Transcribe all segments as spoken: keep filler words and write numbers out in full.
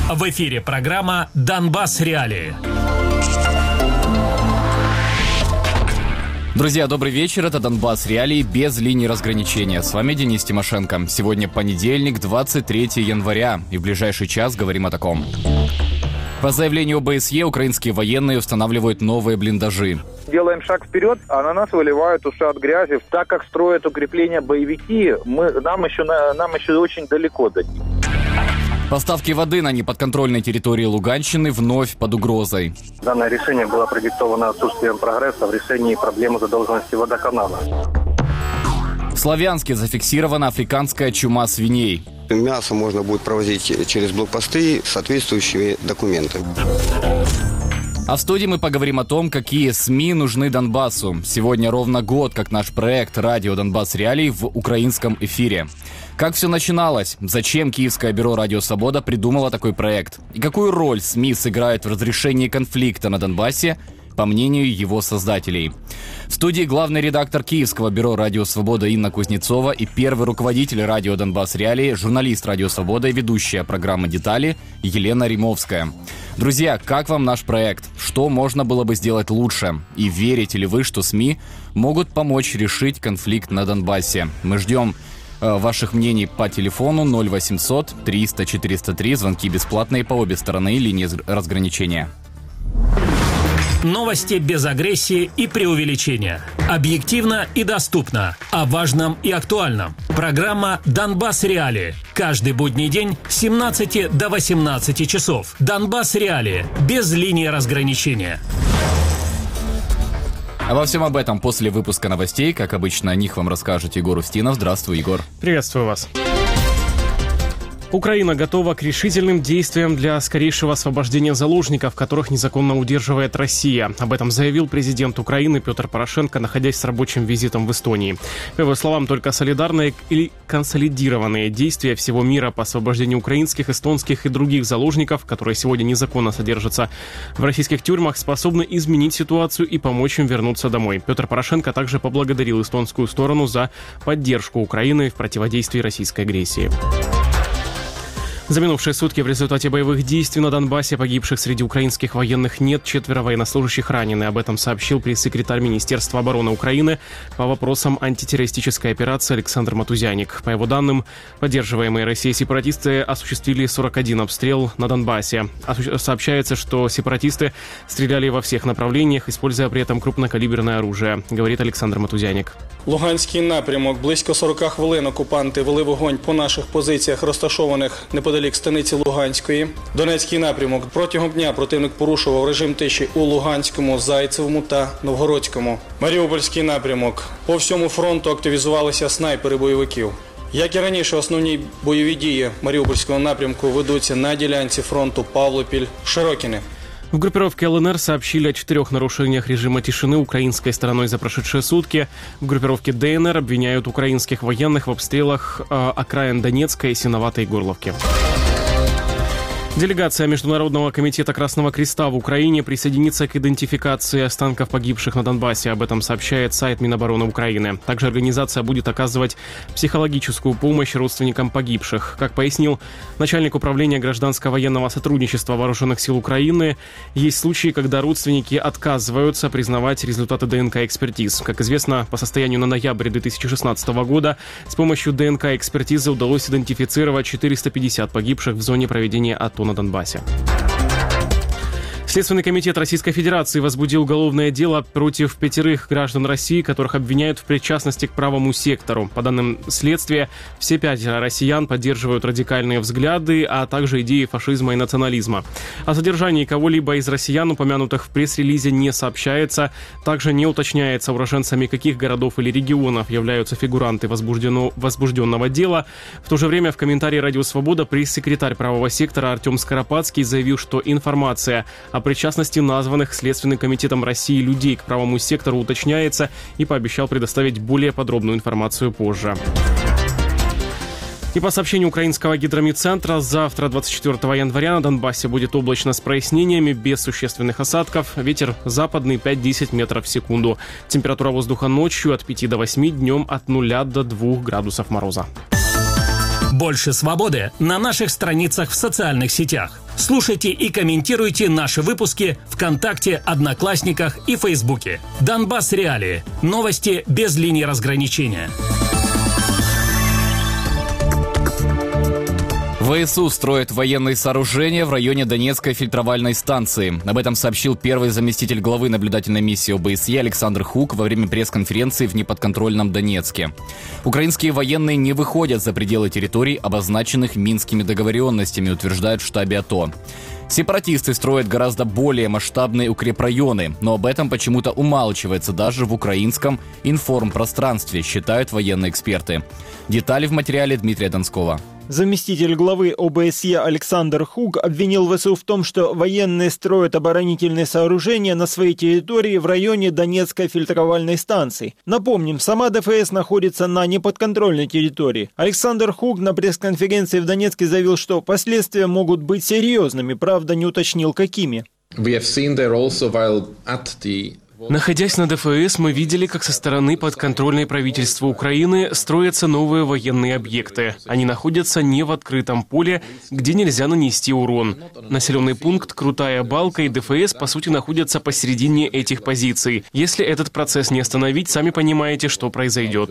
В эфире программа «Донбасс. Реалии». Друзья, добрый вечер. Это «Донбасс. Реалии» без линии разграничения. С вами Денис Тимошенко. Сегодня понедельник, двадцать третьего января. И в ближайший час говорим о таком. По заявлению ОБСЕ, украинские военные устанавливают новые блиндажи. Делаем шаг вперед, а на нас выливают ушат грязи. Так как строят укрепления боевики, мы, нам, еще, нам еще очень далеко до них. Поставки воды на неподконтрольной территории Луганщины вновь под угрозой. Данное решение было продиктовано отсутствием прогресса в решении проблемы задолженности водоканала. В Славянске зафиксирована африканская чума свиней. Мясо можно будет провозить через блокпосты с соответствующими документами. А в студии мы поговорим о том, какие СМИ нужны Донбассу. Сегодня ровно год, как наш проект «Радио Донбасс. Реалии» в украинском эфире. Как все начиналось? Зачем Киевское бюро «Радио Свобода» придумало такой проект? И какую роль СМИ сыграют в разрешении конфликта на Донбассе, по мнению его создателей? В студии главный редактор Киевского бюро «Радио Свобода» Инна Кузнецова и первый руководитель «Радио Донбасс. Реалии», журналист «Радио Свобода» и ведущая программы «Детали» Елена Римовская. Друзья, как вам наш проект? Что можно было бы сделать лучше? И верите ли вы, что СМИ могут помочь решить конфликт на Донбассе? Мы ждем э, ваших мнений по телефону ноль восемьсот триста четыреста три, звонки бесплатные по обе стороны линии разграничения. Новости без агрессии и преувеличения. Объективно и доступно. О важном и актуальном. Программа «Донбасс. Реалии». Каждый будний день с семнадцати до восемнадцати часов. «Донбасс. Реалии». Без линии разграничения. Обо всем об этом после выпуска новостей. Как обычно, о них вам расскажет Егор Устинов. Здравствуй, Егор. Приветствую вас. Украина готова к решительным действиям для скорейшего освобождения заложников, которых незаконно удерживает Россия. Об этом заявил президент Украины Петр Порошенко, находясь с рабочим визитом в Эстонии. По его словам, только солидарные или консолидированные действия всего мира по освобождению украинских, эстонских и других заложников, которые сегодня незаконно содержатся в российских тюрьмах, способны изменить ситуацию и помочь им вернуться домой. Петр Порошенко также поблагодарил эстонскую сторону за поддержку Украины в противодействии российской агрессии. За минувшие сутки в результате боевых действий на Донбассе погибших среди украинских военных нет, четверо военнослужащих ранены. Об этом сообщил пресс-секретарь Министерства обороны Украины по вопросам антитеррористической операции Александр Матузяник. По его данным, поддерживаемые Россией сепаратисты осуществили сорок один обстрел на Донбассе. Сообщается, что сепаратисты стреляли во всех направлениях, используя при этом крупнокалиберное оружие, говорит Александр Матузяник. Луганський напрямок. Близько сорок хвилин окупанти вели вогонь по наших позиціях, розташованих неподалік станиці Луганської. Донецький напрямок. Протягом дня противник порушував режим тиші у Луганському, Зайцевому та Новгородському. Маріупольський напрямок. По всьому фронту активізувалися снайпери бойовиків. Як і раніше, основні бойові дії Маріупольського напрямку ведуться на ділянці фронту Павлопіль-Широкине. В группировке ЛНР сообщили о четырех нарушениях режима тишины украинской стороной за прошедшие сутки. В группировке ДНР обвиняют украинских военных в обстрелах э, окраин Донецка и Синоватой Горловки. Делегация Международного комитета Красного Креста в Украине присоединится к идентификации останков погибших на Донбассе. Об этом сообщает сайт Минобороны Украины. Также организация будет оказывать психологическую помощь родственникам погибших. Как пояснил начальник управления гражданско-военного сотрудничества Вооруженных сил Украины, есть случаи, когда родственники отказываются признавать результаты ДНК-экспертиз. Как известно, по состоянию на ноябрь две тысячи шестнадцатого года с помощью ДНК-экспертизы удалось идентифицировать четыреста пятьдесят погибших в зоне проведения АТО на Донбассе. Следственный комитет Российской Федерации возбудил уголовное дело против пятерых граждан России, которых обвиняют в причастности к правому сектору. По данным следствия, все пятеро россиян поддерживают радикальные взгляды, а также идеи фашизма и национализма. О содержании кого-либо из россиян, упомянутых в пресс-релизе, не сообщается. Также не уточняется, уроженцами каких городов или регионов являются фигуранты возбужденного дела. В то же время в комментарии «Радио Свобода» пресс-секретарь правого сектора Артем Скоропадский заявил, что информация о причастности названных Следственным комитетом России людей к правому сектору уточняется, и пообещал предоставить более подробную информацию позже. И по сообщению украинского гидромедцентра, завтра, двадцать четвёртого января, на Донбассе будет облачно с прояснениями, без существенных осадков. Ветер западный пять-десять метров в секунду. Температура воздуха ночью от пяти до восьми, днем от нуля до двух градусов мороза. Больше свободы на наших страницах в социальных сетях. Слушайте и комментируйте наши выпуски ВКонтакте, Одноклассниках и Фейсбуке. Донбасс Реалии. Новости без линии разграничения. ВСУ строит военные сооружения в районе Донецкой фильтровальной станции. Об этом сообщил первый заместитель главы наблюдательной миссии ОБСЕ Александр Хук во время пресс-конференции в неподконтрольном Донецке. Украинские военные не выходят за пределы территорий, обозначенных Минскими договоренностями, утверждают в штабе АТО. Сепаратисты строят гораздо более масштабные укрепрайоны, но об этом почему-то умалчивается даже в украинском информпространстве, считают военные эксперты. Детали в материале Дмитрия Донского. Заместитель главы ОБСЕ Александр Хук обвинил ВСУ в том, что военные строят оборонительные сооружения на своей территории в районе Донецкой фильтровальной станции. Напомним, сама ДФС находится на неподконтрольной территории. Александр Хук на пресс-конференции в Донецке заявил, что последствия могут быть серьезными, правда не уточнил какими. Находясь на ДФС, мы видели, как со стороны подконтрольной правительства Украины строятся новые военные объекты. Они находятся не в открытом поле, где нельзя нанести урон. Населенный пункт Крутая Балка и ДФС, по сути, находятся посередине этих позиций. Если этот процесс не остановить, сами понимаете, что произойдет.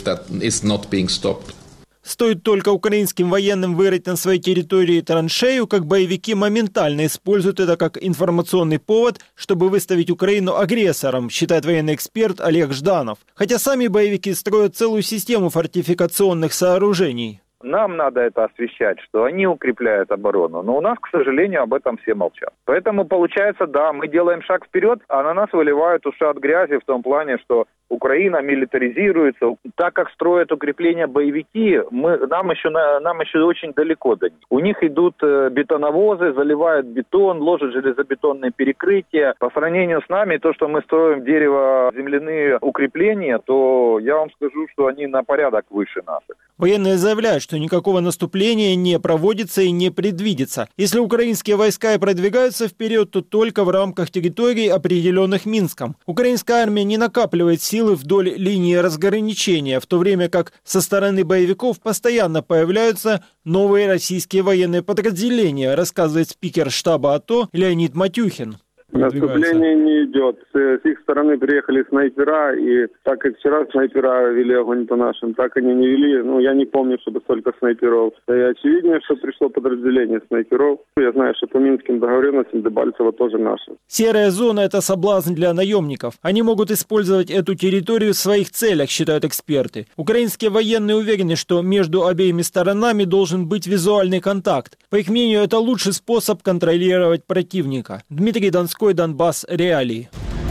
Стоит только украинским военным вырыть на своей территории траншею, как боевики моментально используют это как информационный повод, чтобы выставить Украину агрессором, считает военный эксперт Олег Жданов. Хотя сами боевики строят целую систему фортификационных сооружений. Нам надо это освещать, что они укрепляют оборону. Но у нас, к сожалению, об этом все молчат. Поэтому получается, да, мы делаем шаг вперед, а на нас выливают ушат грязи в том плане, что Украина милитаризируется. Так как строят укрепления боевики, мы, нам, еще, нам еще очень далеко до них. У них идут бетоновозы, заливают бетон, ложат железобетонные перекрытия. По сравнению с нами, то, что мы строим дерево-земляные укрепления, то я вам скажу, что они на порядок выше наших. Военные заявляют, что никакого наступления не проводится и не предвидится. Если украинские войска и продвигаются вперед, то только в рамках территорий, определенных Минском. Украинская армия не накапливает силы вдоль линии разграничения, в то время как со стороны боевиков постоянно появляются новые российские военные подразделения, рассказывает спикер штаба АТО Леонид Матюхин. Наступление не идет. С их стороны приехали снайпера, и так как вчера снайпера вели огонь по нашим, так они не вели. Ну, я не помню, чтобы столько снайперов. Да и очевидно, что пришло подразделение снайперов. Я знаю, что по Минским договоренностям Дебальцево тоже наше. Серая зона – это соблазн для наемников. Они могут использовать эту территорию в своих целях, считают эксперты. Украинские военные уверены, что между обеими сторонами должен быть визуальный контакт. По их мнению, это лучший способ контролировать противника. Дмитрий Донской, Донбасс Реалии.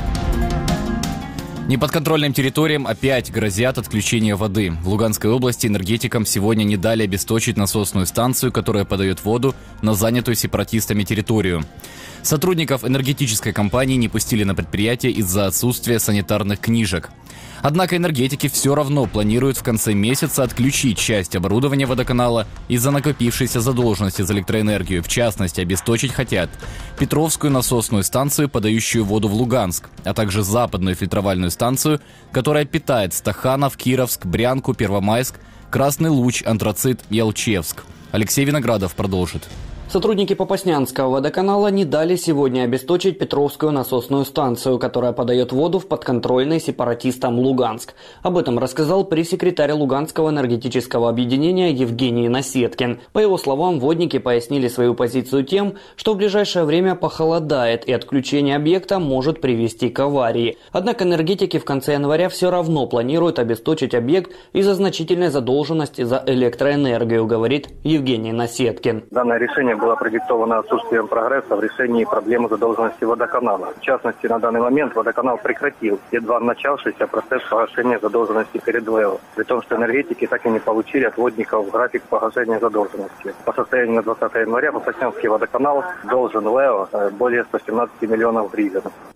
Неподконтрольным территориям опять грозят отключение воды. В Луганской области энергетикам сегодня не дали обесточить насосную станцию, которая подает воду на занятую сепаратистами территорию. Сотрудников энергетической компании не пустили на предприятие из-за отсутствия санитарных книжек. Однако энергетики все равно планируют в конце месяца отключить часть оборудования водоканала из-за накопившейся задолженности за электроэнергию. В частности, обесточить хотят Петровскую насосную станцию, подающую воду в Луганск, а также западную фильтровальную станцию, которая питает Стаханов, Кировск, Брянку, Первомайск, Красный Луч, Антрацит и Алчевск. Алексей Виноградов продолжит. Сотрудники Попаснянского водоканала не дали сегодня обесточить Петровскую насосную станцию, которая подает воду в подконтрольный сепаратистам Луганск. Об этом рассказал пресс-секретарь Луганского энергетического объединения Евгений Насеткин. По его словам, водники пояснили свою позицию тем, что в ближайшее время похолодает и отключение объекта может привести к аварии. Однако энергетики в конце января все равно планируют обесточить объект из-за значительной задолженности за электроэнергию, говорит Евгений Насеткин. Данное решение было продиктовано отсутствием прогресса в решении проблемы задолженности водоканала. В частности, на данный момент водоканал прекратил едва начавшийся процесс погашения задолженности перед ВЭО, при том, что энергетики так и не получили от водников график погашения задолженности. По состоянию на двадцатое января Попаснянский водоканал должен ВЭО более ста семнадцати миллионов гривен.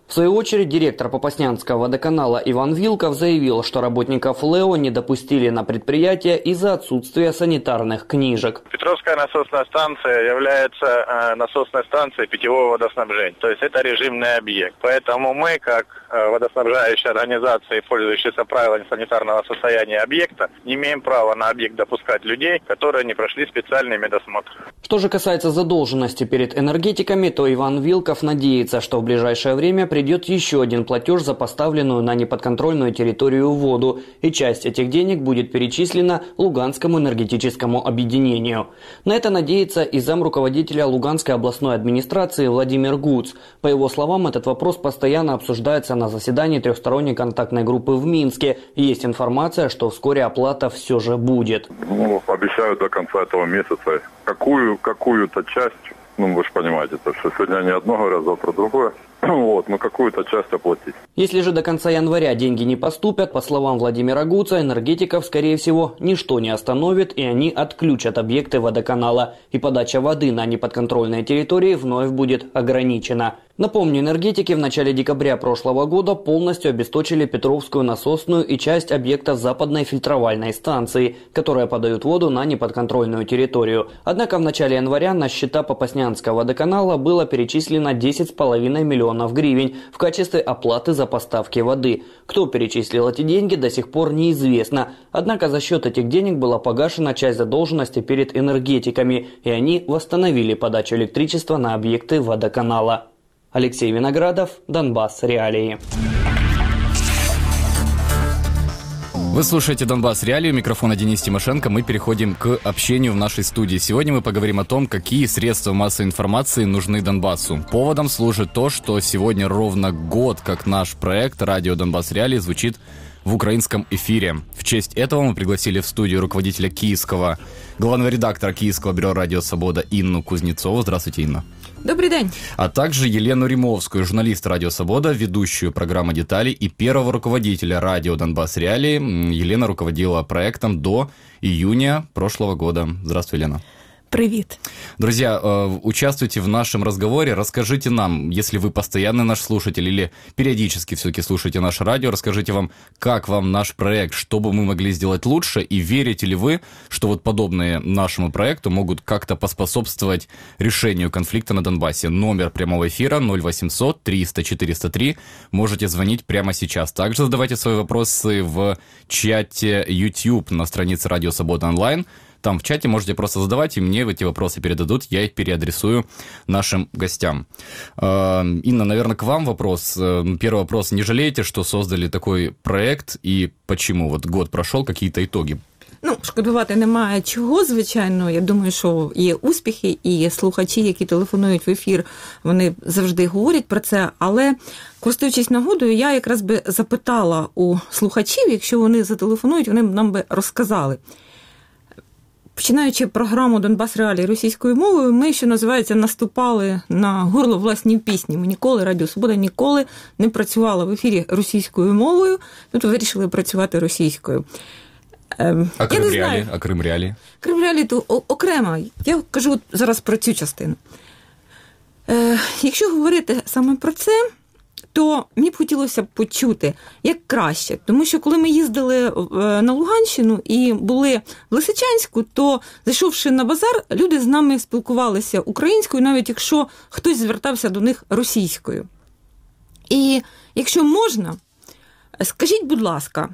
В свою очередь, директор Попаснянского водоканала Иван Вилков заявил, что работников ЛЭО не допустили на предприятие из-за отсутствия санитарных книжек. Петровская насосная станция является э, насосной станцией питьевого водоснабжения. То есть это режимный объект. Поэтому мы, как э, водоснабжающая организация, пользующаяся правилами санитарного состояния объекта, не имеем права на объект допускать людей, которые не прошли специальный медосмотр. Что же касается задолженности перед энергетиками, то Иван Вилков надеется, что в ближайшее время придет еще один платеж за поставленную на неподконтрольную территорию воду, и часть этих денег будет перечислена Луганскому энергетическому объединению. На это надеется и замруководителя Луганской областной администрации Владимир Гуц. По его словам, этот вопрос постоянно обсуждается на заседании трехсторонней контактной группы в Минске. Есть информация, что вскоре оплата все же будет. Ну, обещают до конца этого месяца какую, какую-то часть, ну вы же понимаете, то, что сегодня не одно говорят, завтра другое. Вот, ну какую-то часть оплатить. Если же до конца января деньги не поступят, по словам Владимира Гуца, энергетиков, скорее всего, ничто не остановит, и они отключат объекты водоканала, и подача воды на неподконтрольные территории вновь будет ограничена. Напомню, энергетики в начале декабря прошлого года полностью обесточили Петровскую насосную и часть объекта западной фильтровальной станции, которая подает воду на неподконтрольную территорию. Однако в начале января на счета Попаснянского водоканала было перечислено десять с половиной миллионов гривен в качестве оплаты за поставки воды. Кто перечислил эти деньги, до сих пор неизвестно. Однако за счет этих денег была погашена часть задолженности перед энергетиками, и они восстановили подачу электричества на объекты водоканала. Алексей Виноградов, Донбасс Реалии. Вы слушаете «Донбасс Реалии», у микрофона Денис Тимошенко. Мы переходим к общению в нашей студии. Сегодня мы поговорим о том, какие средства массовой информации нужны Донбассу. Поводом служит то, что сегодня ровно год, как наш проект «Радио Донбасс Реалии» звучит в украинском эфире. В честь этого мы пригласили в студию руководителя киевского, главного редактора Киевского бюро «Радио Свобода» Инну Кузнецову. Здравствуйте, Инна. Добрый день. А также Елену Римовскую, журналист «Радио Свобода», ведущую программы «Детали» и первого руководителя «Радио Донбасс Реалии». Елена руководила проектом до июня прошлого года. Здравствуй, Елена. Привет. Друзья, участвуйте в нашем разговоре, расскажите нам, если вы постоянный наш слушатель или периодически все-таки слушаете наше радио, расскажите вам, как вам наш проект, что бы мы могли сделать лучше, и верите ли вы, что вот подобные нашему проекту могут как-то поспособствовать решению конфликта на Донбассе. Номер прямого эфира ноль восемьсот триста четыреста три, можете звонить прямо сейчас. Также задавайте свои вопросы в чате YouTube на странице «Радио Свобода онлайн». Там в чате можете просто задавать, и мне эти вопросы передадут, я их переадресую нашим гостям. Инна, наверное, к вам вопрос. Первый вопрос. Не жалеете, что создали такой проект, и почему? Вот год прошел, какие-то итоги? Ну, шкодувати немає чого, звичайно. Я думаю, що є успіхи, і слухачі, які телефонують в ефір, вони завжди говорять про це. Але, користуючись нагодою, я якраз би запитала у слухачів, якщо вони зателефонують, вони нам би розказали. Починаючи програму «Донбасс Реалії» російською мовою, ми, що називається, наступали на горло власній пісні. Ми ніколи, Радіо Свобода ніколи не працювала в ефірі російською мовою, тут вирішили працювати російською. А Крим Реалії? А Крим Реалії? Крим Реалії то окремо. Я кажу зараз про цю частину. Е, якщо говорити саме про це, то мені б хотілося б почути, як краще. Тому що коли ми їздили на Луганщину і були в Лисичанську, то, зайшовши на базар, люди з нами спілкувалися українською, навіть якщо хтось звертався до них російською. І якщо можна, скажіть, будь ласка,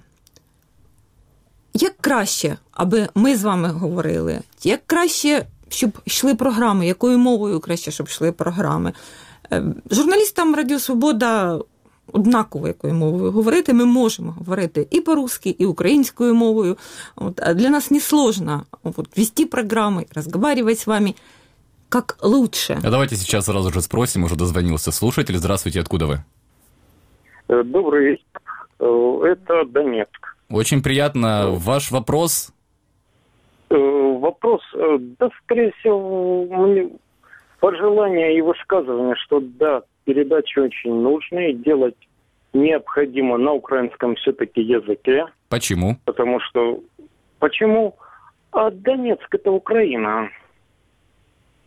як краще, аби ми з вами говорили? Як краще, щоб йшли програми? Якою мовою краще, щоб йшли програми? Журналістам Радіо Свобода однаково, якою мовою говорити, ми можемо говорити і по-русски, і українською мовою. Вот. Для нас не сложно вот, вести программы, разговаривать с вами, как лучше. А давайте сейчас сразу же спросим, уже дозвонился слушатель. Здравствуйте, откуда вы? Добрый вечер. Это Донецк. Очень приятно. Ваш вопрос? Вопрос, да, скорее всего, мне... пожелания и высказывания, что да, передачи очень нужны, делать необходимо на украинском все-таки языке. Почему? Потому что... Почему? А Донецк – это Украина.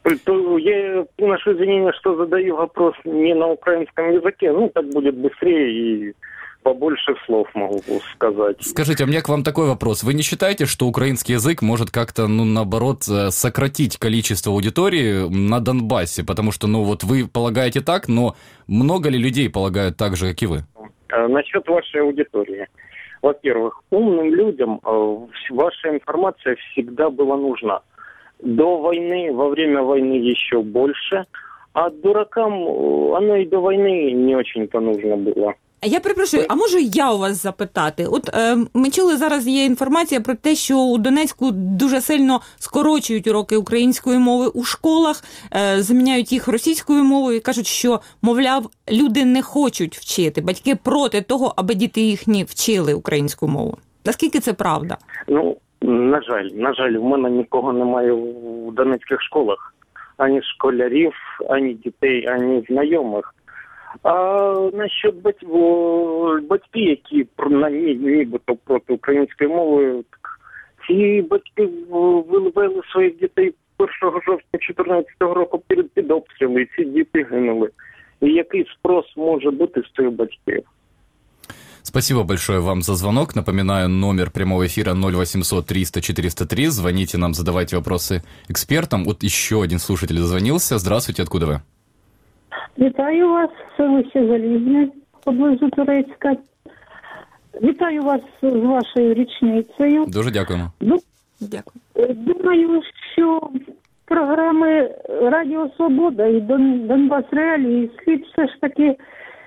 То я приношу извинения, что задаю вопрос не на украинском языке. Ну, так будет быстрее и побольше слов могу сказать. Скажите, а у меня к вам такой вопрос. Вы не считаете, что украинский язык может как-то, ну, наоборот, сократить количество аудитории на Донбассе? Потому что, ну, вот вы полагаете так, но много ли людей полагают так же, как и вы? Насчет вашей аудитории. Во-первых, умным людям ваша информация всегда была нужна. До войны, во время войны еще больше, а дуракам оно и до войны не очень-то нужно было. Я перепрошую, а можу я у вас запитати? От е, ми чули, зараз є інформація про те, що у Донецьку дуже сильно скорочують уроки української мови у школах, е, заміняють їх російською мовою і кажуть, що, мовляв, люди не хочуть вчити, батьки проти того, аби діти їхні вчили українську мову. Наскільки це правда? Ну, на жаль, на жаль, в мене нікого немає в донецьких школах. Ані школярів, ані дітей, ані знайомих. А насчет батьків, батьки, які нібито проти української мови, ці батьки вивели своїх дітей першого жовтня дві тисячі чотирнадцятого року під, під обстріли, і ці діти гинули. І який спрос може бути з цих батьків? Спасибо большое вам за звонок. Напоминаю, номер прямого эфира ноль восемьсот триста четыреста три. Звоните нам, задавайте вопросы экспертам. Вот еще один слушатель дозвонился. Здравствуйте, откуда вы? Вітаю вас, селище Залізне, поблизу Турецька. Вітаю вас з вашою річницею. Дуже дякуємо. Ну, Дякую. Думаю, що програми Радіо Свобода і Дон, Донбас Реалії слід все ж таки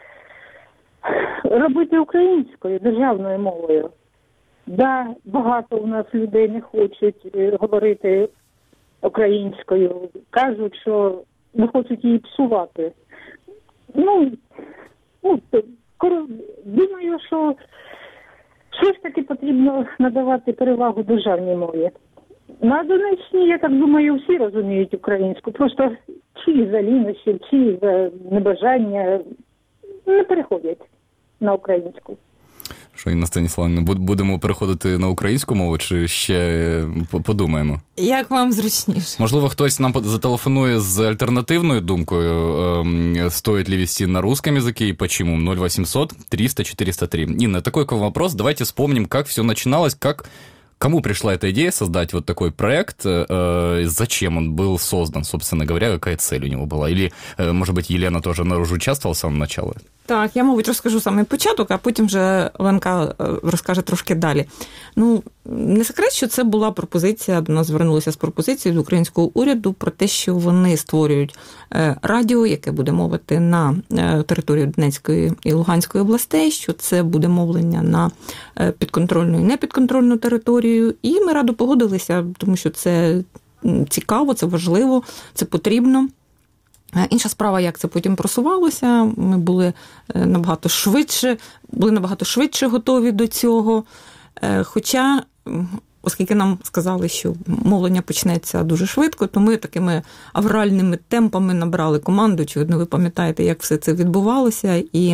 робити українською, державною мовою. Да, багато у нас людей не хочуть говорити українською. Кажуть, що не хочуть її псувати. Ну, ну, думаю, що все ж таки потрібно надавати перевагу державній мові. На Донеччині, я так думаю, всі розуміють українську. Просто чи за лінощі, чи за небажання не переходять на українську. Що, Інна Станіславівна, будемо переходити на українську мову, чи ще подумаємо? Як вам зручніше? Можливо, хтось нам зателефонує з альтернативною думкою, стоит ли вести на русском языке и почему? ноль восемьсот триста четыреста три. Инна, такой вопрос. Давайте вспомним, как все начиналось, как... Кому пришла эта идея создать вот такой проект, э, зачем он был создан, собственно говоря, какая цель у него была? Или, э, может быть, Елена тоже наружу участвовала с самого начала? Так, я, мабуть, розкажу саме початок, а потім вже Оленка розкаже трошки далі. Ну, не секрет, що це була пропозиція, до нас звернулися з пропозицією з українського уряду про те, що вони створюють радіо, яке буде мовити на території Донецької і Луганської областей, що це буде мовлення на підконтрольну і непідконтрольну територію. І ми радо погодилися, тому що це цікаво, це важливо, це потрібно. Інша справа, як це потім просувалося, ми були набагато швидше, були набагато швидше готові до цього. Хоча, оскільки нам сказали, що мовлення почнеться дуже швидко, то ми такими авральними темпами набрали команду. Очевидно, ви пам'ятаєте, як все це відбувалося. І,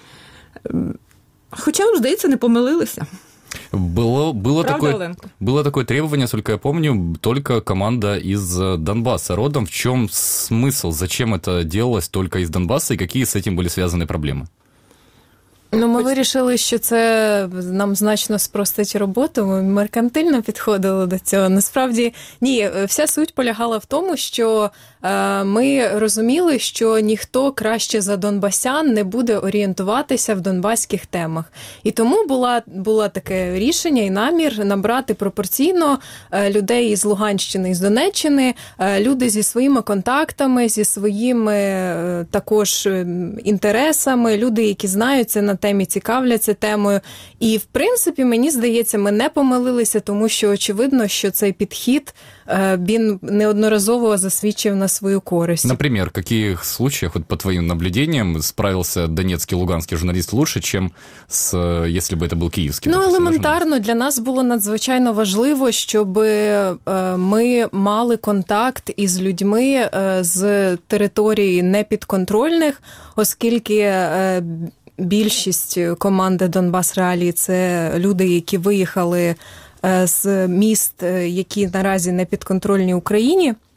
хоча, здається, не помилилися. Было, было, Правда, такое, было такое требование, насколько я помню, только команда из Донбасса родом. В чем смысл? Зачем это делалось только из Донбасса и какие с этим были связаны проблемы? Ну, ми вирішили, що це нам значно спростить роботу, ми меркантильно підходили до цього. Насправді, ні, вся суть полягала в тому, що е, ми розуміли, що ніхто краще за донбасян не буде орієнтуватися в донбаських темах. І тому була, було таке рішення і намір набрати пропорційно е, людей із Луганщини, із Донеччини, е, люди зі своїми контактами, зі своїми е, також інтересами, люди, які знаються на темі, цікавляться темою. І, в принципі, мені здається, ми не помилилися, тому що очевидно, що цей підхід, він неодноразово засвідчив на свою користь. Например, в каких случаях, вот по твоим наблюдениям, справился донецкий, луганский журналист лучше, чем с, если бы это был киевский? Ну, елементарно, для нас було надзвичайно важливо, щоб ми мали контакт із людьми з території непідконтрольних, оскільки більшість команди Донбас Реалії – це люди, які виїхали з міст, які наразі не підконтрольні Україні.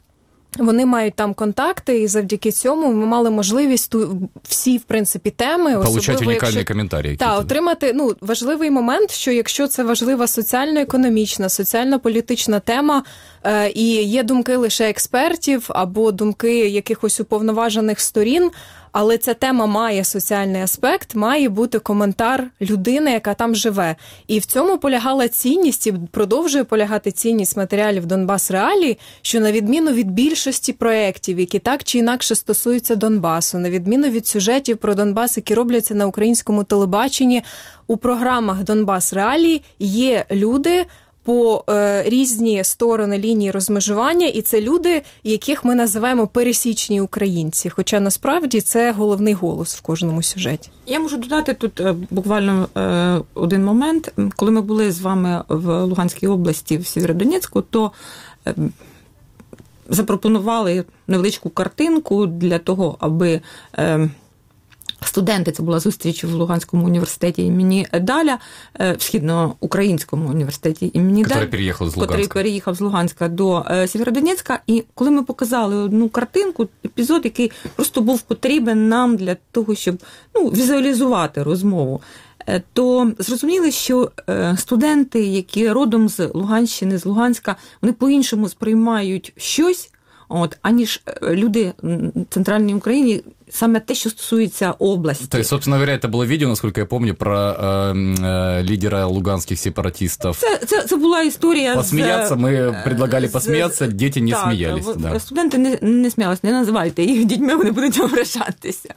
Вони мають там контакти, і завдяки цьому ми мали можливість ту, всі, в принципі, теми... Получати унікальні якщо... коментарі. Так, отримати, ну, важливий момент, що якщо це важлива соціально-економічна, соціально-політична тема, е, і є думки лише експертів або думки якихось уповноважених сторін, але ця тема має соціальний аспект, має бути коментар людини, яка там живе. І в цьому полягала цінність, і продовжує полягати цінність матеріалів «Донбас Реалії», що на відміну від більшості проєктів, які так чи інакше стосуються Донбасу, на відміну від сюжетів про Донбас, які робляться на українському телебаченні, у програмах «Донбас Реалії» є люди, по е, різні сторони лінії розмежування, і це люди, яких ми називаємо пересічні українці, хоча насправді це головний голос в кожному сюжеті. Я можу додати тут е, буквально е, один момент. Коли ми були з вами в Луганській області, в Сєвєродонецьку, то е, запропонували невеличку картинку для того, аби... Е, Студенти, це була зустріч в Луганському університеті імені Даля, в Східноукраїнському університеті імені Даля, який переїхав з Луганська до Сєвєродонецька. І коли ми показали одну картинку, епізод, який просто був потрібен нам для того, щоб ну, візуалізувати розмову, то зрозуміли, що студенти, які родом з Луганщини, з Луганська, вони по-іншому сприймають щось, От, аніж люди в Центральній Україні, саме те, що стосується області. То есть, собственно говоря, это было видео, насколько я помню, про э, э, лидера луганских сепаратистов. Це, це, це була історія посміятися, з... ми предлагали посміятися, діти не так, сміялись. Да. Студенти не, не сміялись, не називайте їх дітьми, вони будуть ображатися.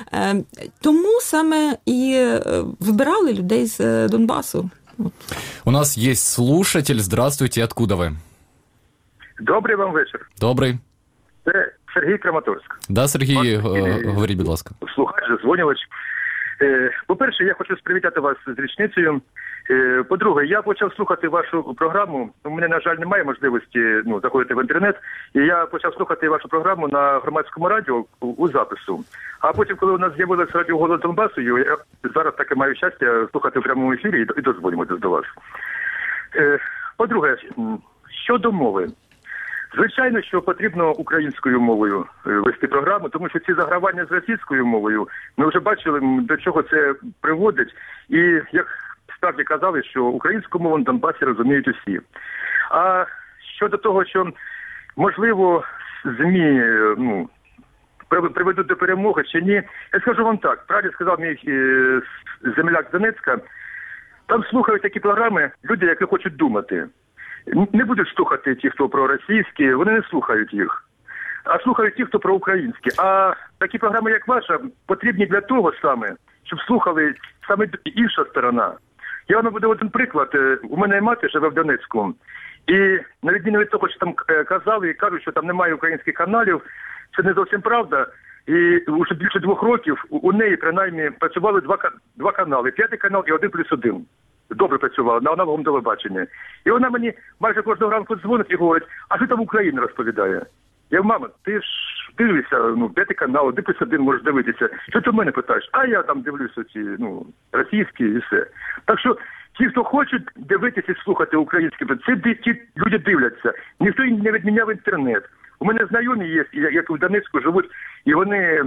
Тому саме і вибирали людей з Донбасу. От. У нас є слушатель. Здравствуйте, откуда ви? Добрий вам вечір. Добрий. Це Сергій Краматорськ. Да, Сергій, говоріть, будь ласка. Слухач, дзвонювач. По-перше, я хочу привітати вас з річницею. По-друге, я почав слухати вашу програму. У мене, на жаль, немає можливості ну, заходити в інтернет. І я почав слухати вашу програму на громадському радіо у запису. А потім, коли у нас з'явилося радіо «Голос Донбасу», я зараз таки маю щастя слухати в прямому ефірі і дозвонюватися до вас. По-друге, щодо мови. Звичайно, що потрібно українською мовою вести програму, тому що ці загравання з російською мовою, ми вже бачили, до чого це приводить. І, як справді казали, що українську мову на Донбасі розуміють усі. А щодо того, що, можливо, ЗМІ ну, приведуть до перемоги чи ні, я скажу вам так, правильно сказав мій земляк з Донецька, там слухають такі програми люди, які хочуть думати. Не будуть слухати ті, хто проросійські, вони не слухають їх. А слухають ті, хто проукраїнські. А такі програми, як ваша, потрібні для того саме, щоб слухали саме інша сторона. Я вам наведу один приклад. У мене мати живе в Донецьку. І на відміну від того, що там казали і кажуть, що там немає українських каналів, це не зовсім правда. І вже більше двох років у неї, принаймні, працювали два, два канали. П'ятий канал і один плюс один. Добре працювала на аналоговому телебаченні. І вона мені майже кожного ранку дзвонить і говорить, а що там Україна розповідає? Я говорю, мама, ти ж дивишся, ну, п'ятий канал, один плюс один можеш дивитися. Що ти в мене питаєш? А я там дивлюся ці, ну, російські і все. Так що ті, хто хочуть дивитися і слухати українські, це ті люди дивляться. Ніхто не відміняв інтернет. У мене знайомі є, як в Донецьку живуть, і вони... Е-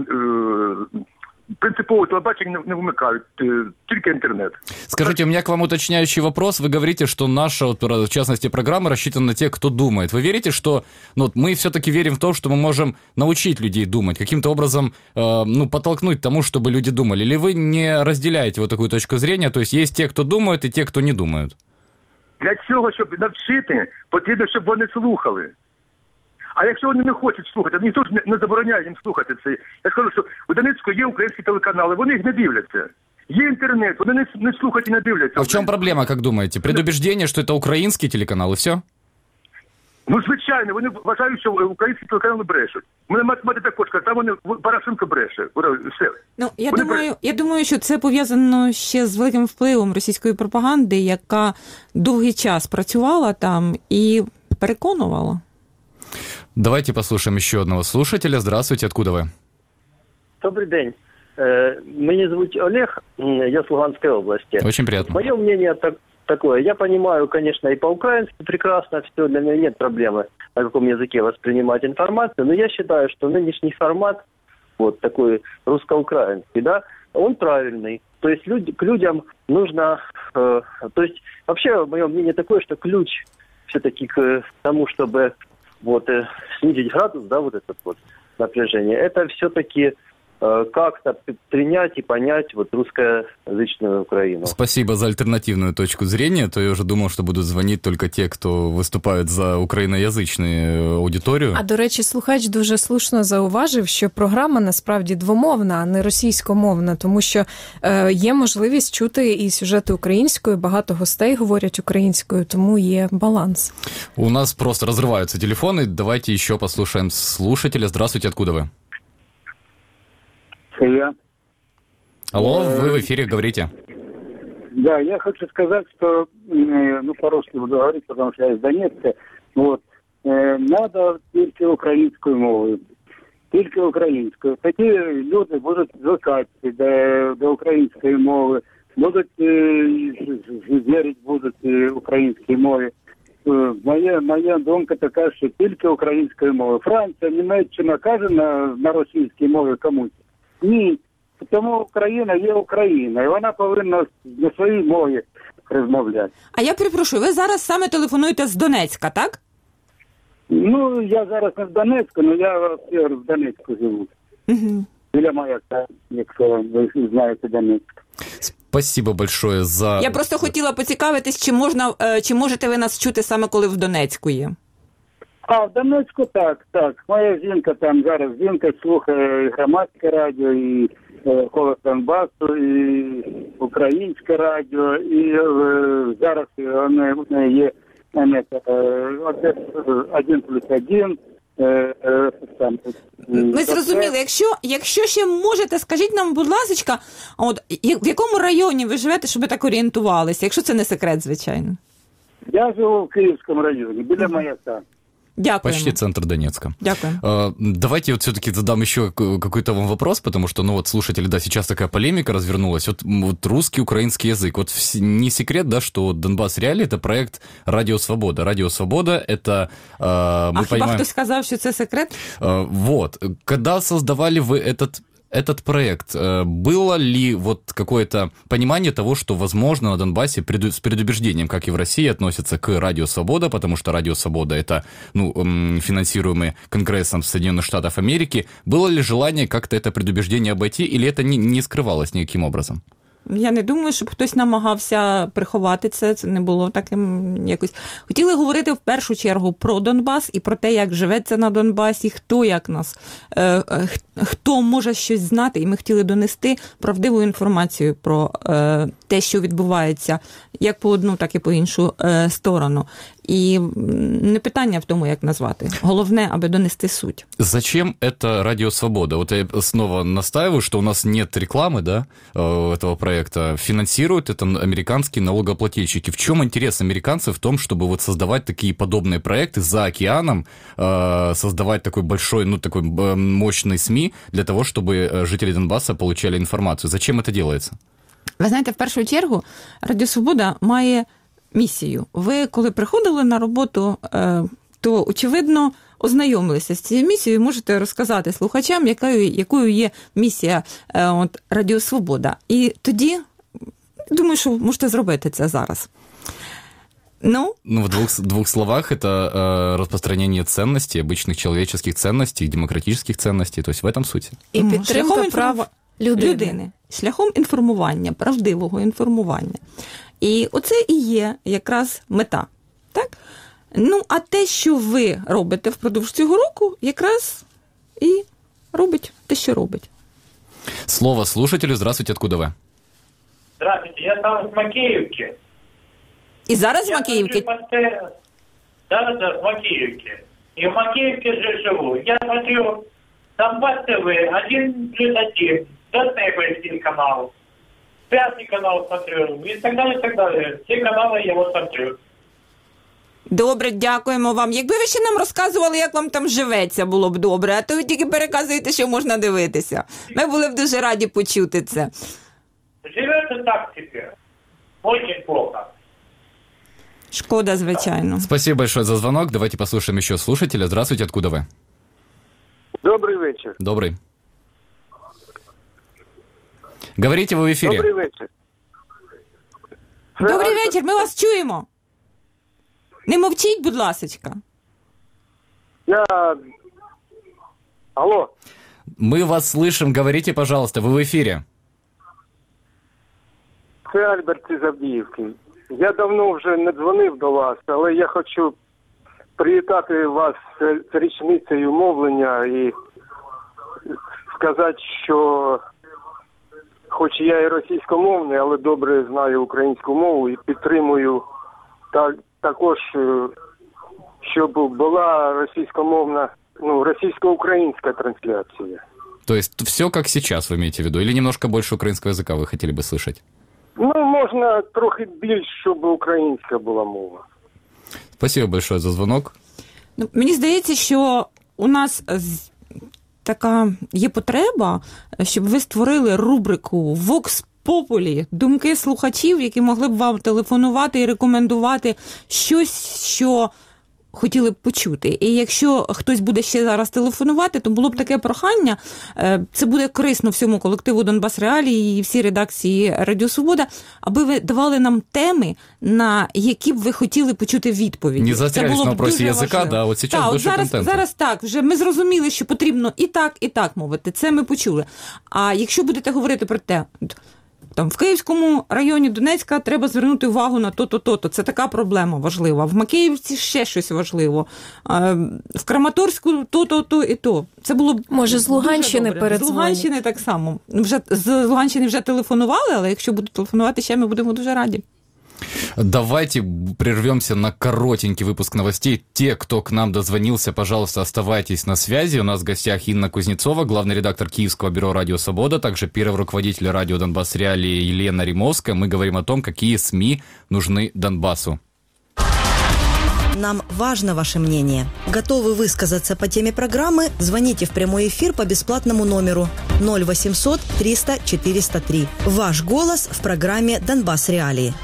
принципово телебачение не вымыкают, только интернет. Скажите, у меня к вам уточняющий вопрос. Вы говорите, что наша, вот, в частности, программа рассчитана на тех, кто думает. Вы верите, что ну, мы все-таки верим в то, что мы можем научить людей думать, каким-то образом э, ну, подтолкнуть к тому, чтобы люди думали? Или вы не разделяете вот такую точку зрения? То есть есть те, кто думает, и те, кто не думают? Для цього, щоб навчити, потрібно, щоб вони слухали. А якщо вони не хочуть слухати, ніхто ж не, не забороняє їм слухати це. Я скажу, що у Донецьку є українські телеканали, вони їх не дивляться. Є інтернет, вони не, не слухають і не дивляться. А в чому проблема, як думаєте? Предубеждение, що це український телеканал і все? Ну, звичайно, вони вважають, що українські телеканали брешуть. У мене мати також каже, там вони Порошенко бреше. Все. Ну, я думаю, бреш... я думаю, що це пов'язано ще з великим впливом російської пропаганди, яка довгий час працювала там і переконувала. Давайте послушаем еще одного слушателя. Здравствуйте, откуда вы? Добрый день. Меня зовут Олег, я с Луганской области. Очень приятно. Мое мнение так, такое. Я понимаю, конечно, и по-украински прекрасно все, для меня нет проблемы. на каком языке воспринимать информацию, но я считаю, что нынешний формат, вот такой русско-украинский, да, он правильный. То есть люди, к людям нужно... Э, то есть вообще мое мнение такое, что ключ все-таки к тому, чтобы вот, э, снизить градус, да, вот этот вот напряжение, это все-таки э, как-то принять и понять вот русскоязычную Украину. Спасибо за альтернативную точку зрения. То я уже думал, что будут звонить только те, кто виступають за україноязичну аудиторію. А, до речі, слухач дуже слушно зауважив, що програма насправді двомовна, а не російськомовна, тому що е, є можливість чути і сюжети українською, багато гостей говорять українською, тому є баланс. У нас просто разрываются телефоны. Давайте еще послушаем слушателя. Здравствуйте, откуда вы? Я. Алло, вы в эфире, говорите. Да, я хочу сказать, что, ну, по-русски буду говорить, потому что я из Донецка, вот, надо тільки українською мовою, тільки українською. Тоді люди будуть звикати до, до української мови, будуть вірити будуть українській мові. Моя, моя думка така, що тільки українською мовою. Франція, Німеччина каже на, на російській мові комусь. Ні. Тому Україна є Україна, і вона повинна на своїй мові розмовляти. А я перепрошую, ви зараз саме телефонуєте з Донецька, так? Ну, я зараз не з Донецька, але я в Донецьку живу. Угу. Біля Маяка, якщо ви знаєте Донецьк. Спасибо большое за... Я просто хотіла поцікавитись, чи можна, чи можете ви нас чути саме коли в Донецьку є? А, в Донецьку так, так. Моя жінка там зараз, жінка слухає і громадське радіо, і е, «Голос Донбасу», і українське радіо, і е, зараз вони, вони є не, е, один плюс один. Е, е, там, Ми зрозуміли, якщо, якщо ще можете, скажіть нам, будь ласка, от, в якому районі ви живете, щоб ви так орієнтувалися, якщо це не секрет, звичайно? Я живу в Київському районі, біля Маяка. Дякуємо. Почти центр Донецка. Дякую. Давайте вот все-таки задам еще какой-то вам вопрос, потому что, ну вот, слушатели, да, сейчас такая полемика развернулась. Вот, вот русский, украинский язык. Вот не секрет, да, что Донбасс Реалии — это проект «Радио Свобода». «Радио Свобода» — это... Э, мы а понимаем... хіба хтось сказав, що це секрет? Э, вот. Когда создавали вы этот... Этот проект, было ли вот какое-то понимание того, что, возможно, на Донбассе с предубеждением, как и в России, относятся к «Радио Свобода», потому что «Радио Свобода» — это, ну, финансируемый Конгрессом Соединенных Штатов Америки. Было ли желание как-то это предубеждение обойти, или это не, не скрывалось никаким образом? Я не думаю, щоб хтось намагався приховати це, це не було таким якось. Хотіли говорити в першу чергу про Донбас і про те, як живеться на Донбасі, хто як нас, е, хто може щось знати, і ми хотіли донести правдиву інформацію про е, те, що відбувається, як по одну, так і по іншу е, сторону. І не питання в тому, як назвати. Головне, аби донести суть. Зачем это «Радио Свобода»? Вот я снова настаиваю, что у нас нет рекламы, да, этого проекта. Финансируют это американские налогоплательщики. В чем интерес американцев в том, чтобы вот создавать такие подобные проекты за океаном, создавать такой большой, ну, такой мощный СМИ для того, чтобы жители Донбасса получали информацию? Зачем это делается? Ви знаєте, в першу чергу «Радіо Свобода» має місію. Ви, коли приходили на роботу, то, очевидно, ознайомилися з цією місією, можете розказати слухачам, якою, якою є місія от, Радіо Свобода. І тоді, думаю, що можете зробити це зараз. Ну, ну в двух, двух словах, это э, распространение ценностей, обычных человеческих ценностей, демократических ценностей, то есть в этом суть. І підтримка права людини. людини. Шляхом інформування, правдивого інформування. І оце і є якраз мета. Так? Ну, а те, що ви робите впродовж цього року, якраз і робить те, що робить. Слово слушателю. Здравствуйте, откуда вы? Здравствуйте, я сам с Макеевки. И зараз в Макеевке? Да, да, в Макеевке. И в Макеевке же живу. Я смотрю Донбасс ТВ, один плюс один, Донбасс канал, Пятый канал смотрю, и так далее, и так далее. Все каналы я вот смотрю. Добре, дякуємо вам. Якби ви ще нам розказували, як вам там живеться, було б добре, а то ви тільки переказуєте, що можна дивитися. Ми були б дуже раді почути це. Живеться так тепер. Очень плохо. Шкода, звичайно. Спасибо большое за звонок. Давайте послушаем еще слушателя. Здравствуйте, откуда вы? Добрый вечер. Добрый. Говорите, вы в эфире. Добрий вечір. Добрий вечір, ми вас чуємо. Не мовчіть, будь ласочка. Я... Алло. Мы вас слышим. Говорите, пожалуйста, вы в эфире. Це Альберт із Авдіївки. Я давно вже не дзвонив до вас, але я хочу привітати вас з річницею мовлення і сказати, що хоч я і російськомовний, але добре знаю українську мову і підтримую та, також, щоб була російськомовна, ну, російсько-українська трансляція. То есть все как сейчас вы имеете в виду? Или немножко больше украинского языка вы хотели бы слышать? Ну, можна трохи більше, щоб українська була мова. Спасибо большое за звонок. Ну, мені здається, що у нас така є потреба, щоб ви створили рубрику «Vox Populi», думки слухачів, які могли б вам телефонувати і рекомендувати щось, що хотіли б почути. І якщо хтось буде ще зараз телефонувати, то було б таке прохання, це буде корисно всьому колективу «Донбас Реалії» і всій редакції «Радіо Свобода», аби ви давали нам теми, на які б ви хотіли почути відповіді. Не застрялись на вопросі язика, да, от зараз так, більше зараз, контенту. зараз так, вже ми зрозуміли, що потрібно і так, і так мовити, це ми почули. А якщо будете говорити про те, там в Київському районі Донецька треба звернути увагу на то-то, то-то. Це така проблема важлива. В Макіївці ще щось важливо. В Краматорську то-то, то і то. Це було б може з Луганщини передзвонити. З Луганщини так само. Вже з Луганщини вже телефонували, але якщо будуть телефонувати ще, ми будемо дуже раді. Давайте прервемся на коротенький выпуск новостей. Те, кто к нам дозвонился, пожалуйста, оставайтесь на связи. У нас в гостях Инна Кузнецова, главный редактор Киевского бюро «Радио Свобода», также первый руководитель радио «Донбас Реалии» Елена Римовская. Мы говорим о том, какие СМИ нужны Донбассу. Нам важно ваше мнение. Готовы высказаться по теме программы? Звоните в прямой эфир по бесплатному номеру ноль восемьсот триста четыреста три. Ваш голос в программе «Донбас Реалии».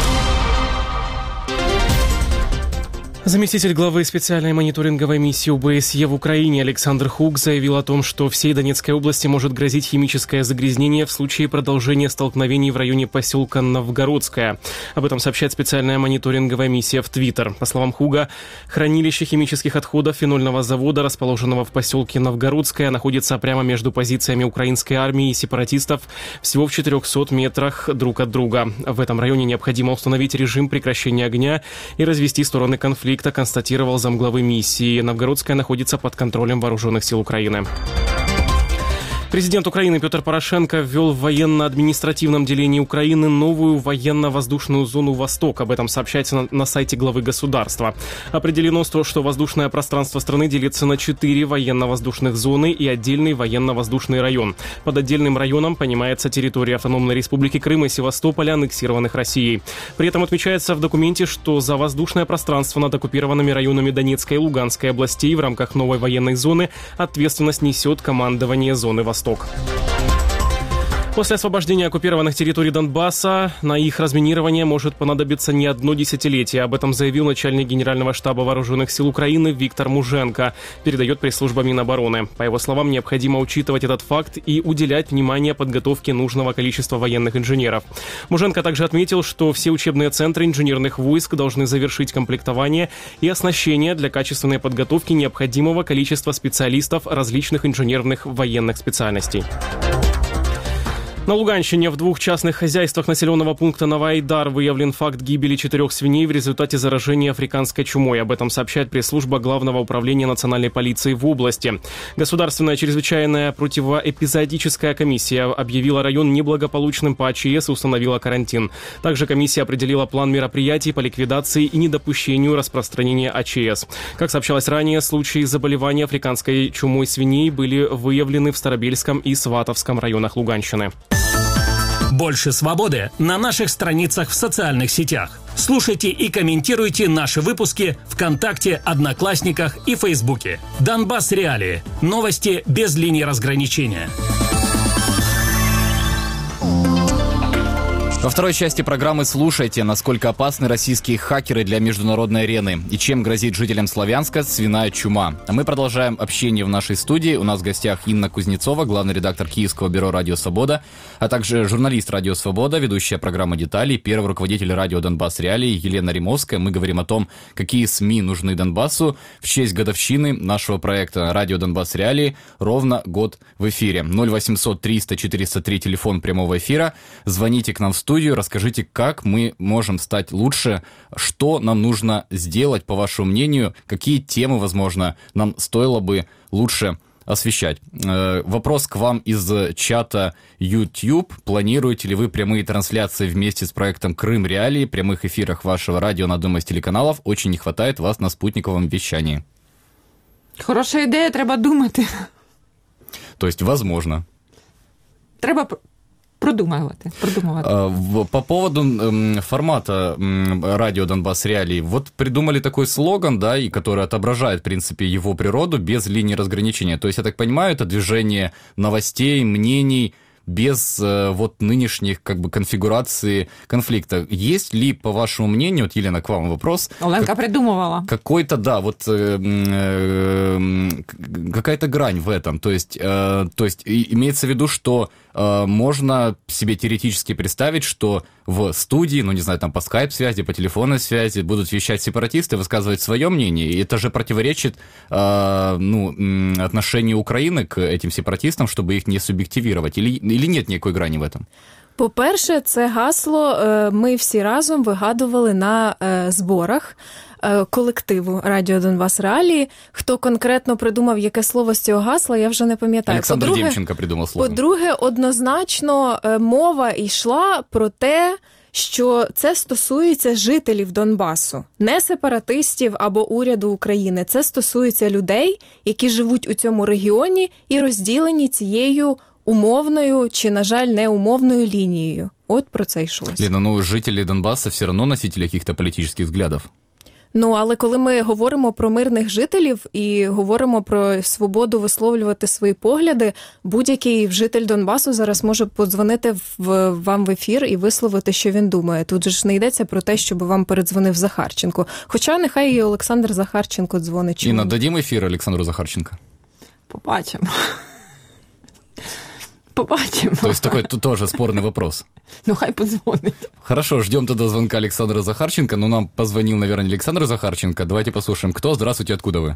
Заместитель главы специальной мониторинговой миссии ОБСЕ в Украине Александр Хук заявил о том, что всей Донецкой области может грозить химическое загрязнение в случае продолжения столкновений в районе поселка Новгородское. Об этом сообщает специальная мониторинговая миссия в Твиттер. По словам Хуга, хранилище химических отходов фенольного завода, расположенного в поселке Новгородское, находится прямо между позициями украинской армии и сепаратистов всего в четырехстах метрах друг от друга. В этом районе необходимо установить режим прекращения огня и развести стороны конфликта, констатировал замглавы миссии. Новгородская находится под контролем вооруженных сил Украины. Президент Украины Петр Порошенко ввел в военно-административном делении Украины новую военно-воздушную зону «Восток». Об этом сообщается на, на сайте главы государства. Определено, что воздушное пространство страны делится на четыре военно-воздушных зоны и отдельный военно-воздушный район. Под отдельным районом понимается территория Автономной Республики Крым и Севастополя, аннексированных Россией. При этом отмечается в документе, что за воздушное пространство над оккупированными районами Донецкой и Луганской областей в рамках новой военной зоны ответственность несет командование зоны «Восток». После освобождения оккупированных территорий Донбасса на их разминирование может понадобиться не одно десятилетие. Об этом заявил начальник Генерального штаба Вооруженных сил Украины Виктор Муженко, передает пресс-служба Минобороны. По его словам, необходимо учитывать этот факт и уделять внимание подготовке нужного количества военных инженеров. Муженко также отметил, что все учебные центры инженерных войск должны завершить комплектование и оснащение для качественной подготовки необходимого количества специалистов различных инженерных военных специальностей. На Луганщине в двух частных хозяйствах населенного пункта Новоайдар выявлен факт гибели четырех свиней в результате заражения африканской чумой. Об этом сообщает пресс-служба Главного управления национальной полиции в области. Государственная чрезвычайная противоэпизоотическая комиссия объявила район неблагополучным по АЧС и установила карантин. Также комиссия определила план мероприятий по ликвидации и недопущению распространения АЧС. Как сообщалось ранее, случаи заболевания африканской чумой свиней были выявлены в Старобельском и Сватовском районах Луганщины. Больше свободы на наших страницах в социальных сетях. Слушайте и комментируйте наши выпуски ВКонтакте, Одноклассниках и Фейсбуке. Донбас Реалии. Новости без линии разграничения. Во второй части программы слушайте, насколько опасны российские хакеры для международной арены и чем грозит жителям Славянска свиная чума. А мы продолжаем общение в нашей студии. У нас в гостях Инна Кузнецова, главный редактор Киевского бюро «Радио Свобода», а также журналист «Радио Свобода», ведущая программы «Детали», первый руководитель радио «Донбасс Реалии» Елена Римовская. Мы говорим о том, какие СМИ нужны Донбассу в честь годовщины нашего проекта «Радио Донбасс Реалии». Ровно год в эфире. ноль восемьсот триста четыреста три, телефон прямого эфира. Звоните к нам в студию. Расскажите, как мы можем стать лучше, что нам нужно сделать, по вашему мнению, какие темы, возможно, нам стоило бы лучше освещать. Э, вопрос к вам из чата YouTube. Планируете ли вы прямые трансляции вместе с проектом «Крым Реалии», прямых эфирах вашего радио на одном из телеканалов? Очень не хватает вас на спутниковом вещании. Хороша ідея, треба думати. То есть, возможно. Треба продумывать. продумывать. По поводу формата радио «Донбасс Реалии», вот придумали такой слоган, да, и который отображает, в принципе, его природу без линии разграничения. То есть, я так понимаю, это движение новостей, мнений, без э, вот нынешних как бы конфигураций конфликта. Есть ли, по вашему мнению, вот, Елена, к вам вопрос. Оленка как, придумывала. Какой-то, да, вот э, э, какая-то грань в этом. То есть, э, то есть имеется в виду, что э, можно себе теоретически представить, что в студии, ну, не знаю, там по скайп-связи, по телефонной связи будут вещать сепаратисты, высказывать свое мнение. И это же противоречит э, ну, отношению Украины к этим сепаратистам, чтобы их не субъективировать. Или, или нет ніякої грані в этом? По-перше, це гасло ми всі разом вигадували на зборах колективу Радіо Донбасс Реалії. Хто конкретно придумав яке слово з цього гасла, я вже не пам'ятаю. Олександр по-друге, Демченко придумав слово. По-друге, однозначно мова йшла про те, що це стосується жителів Донбасу, не сепаратистів або уряду України. Це стосується людей, які живуть у цьому регіоні і розділені цією умовною чи, на жаль, неумовною лінією. От про це йшлося. Лена, ну жителі Донбасу все одно носителі якихось політичних взглядів. Ну, але коли ми говоримо про мирних жителів і говоримо про свободу висловлювати свої погляди, будь-який житель Донбасу зараз може подзвонити в, вам в ефір і висловити, що він думає. Тут же ж не йдеться про те, щоб вам передзвонив Захарченко. Хоча нехай і Олександр Захарченко дзвонить. І нададим ефір Олександру Захарченко? Побачимо. Побачимо. То есть такой тут тоже спорный вопрос. Ну, хай позвонит. Хорошо, ждем тогда звонка Александра Захарченко. Но нам позвонил, наверное, Александр Захарченко. Давайте послушаем, кто. Здравствуйте, откуда вы?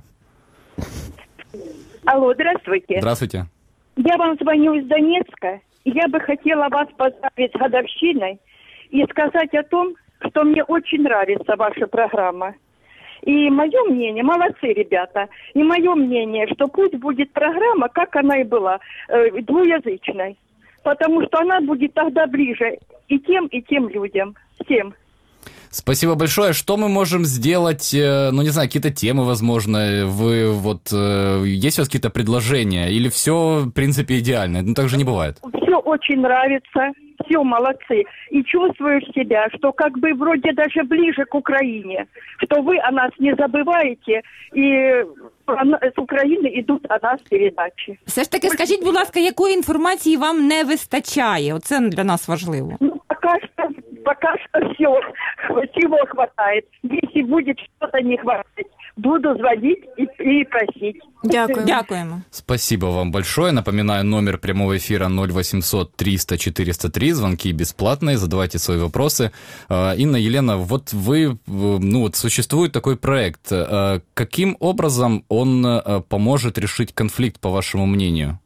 Алло, здравствуйте. Здравствуйте. Я вам звоню из Донецка. Я бы хотела вас поздравить с годовщиной и сказать о том, что мне очень нравится ваша программа. И мое мнение, молодцы ребята, и мое мнение, что пусть будет программа, как она и была, э, двуязычной. Потому что она будет тогда ближе и тем, и тем людям. Всем. Спасибо большое. Что мы можем сделать, ну, не знаю, какие-то темы, возможно, вы вот, есть у вас какие-то предложения, или все, в принципе, идеально? Ну, так же не бывает. Все очень нравится, все молодцы. И чувствуешь себя, что как бы вроде даже ближе к Украине, что вы о нас не забываете, и з України йдуть о нас передачі. Все ж таки, скажіть, будь ласка, якої інформації вам не вистачає? Оце для нас важливо. Ну, пока что, пока что все, всего хватает. Если будет что-то не хватать, буду звонить и, и просить. Дякую. Дякуємо. Спасибо вам большое. Напоминаю, номер прямого эфира ноль восемьсот триста четыреста три. Звонки бесплатные, задавайте свои вопросы. Инна, Елена, вот вы, ну вот существует такой проект. Каким образом он поможет решить конфликт, по вашему мнению?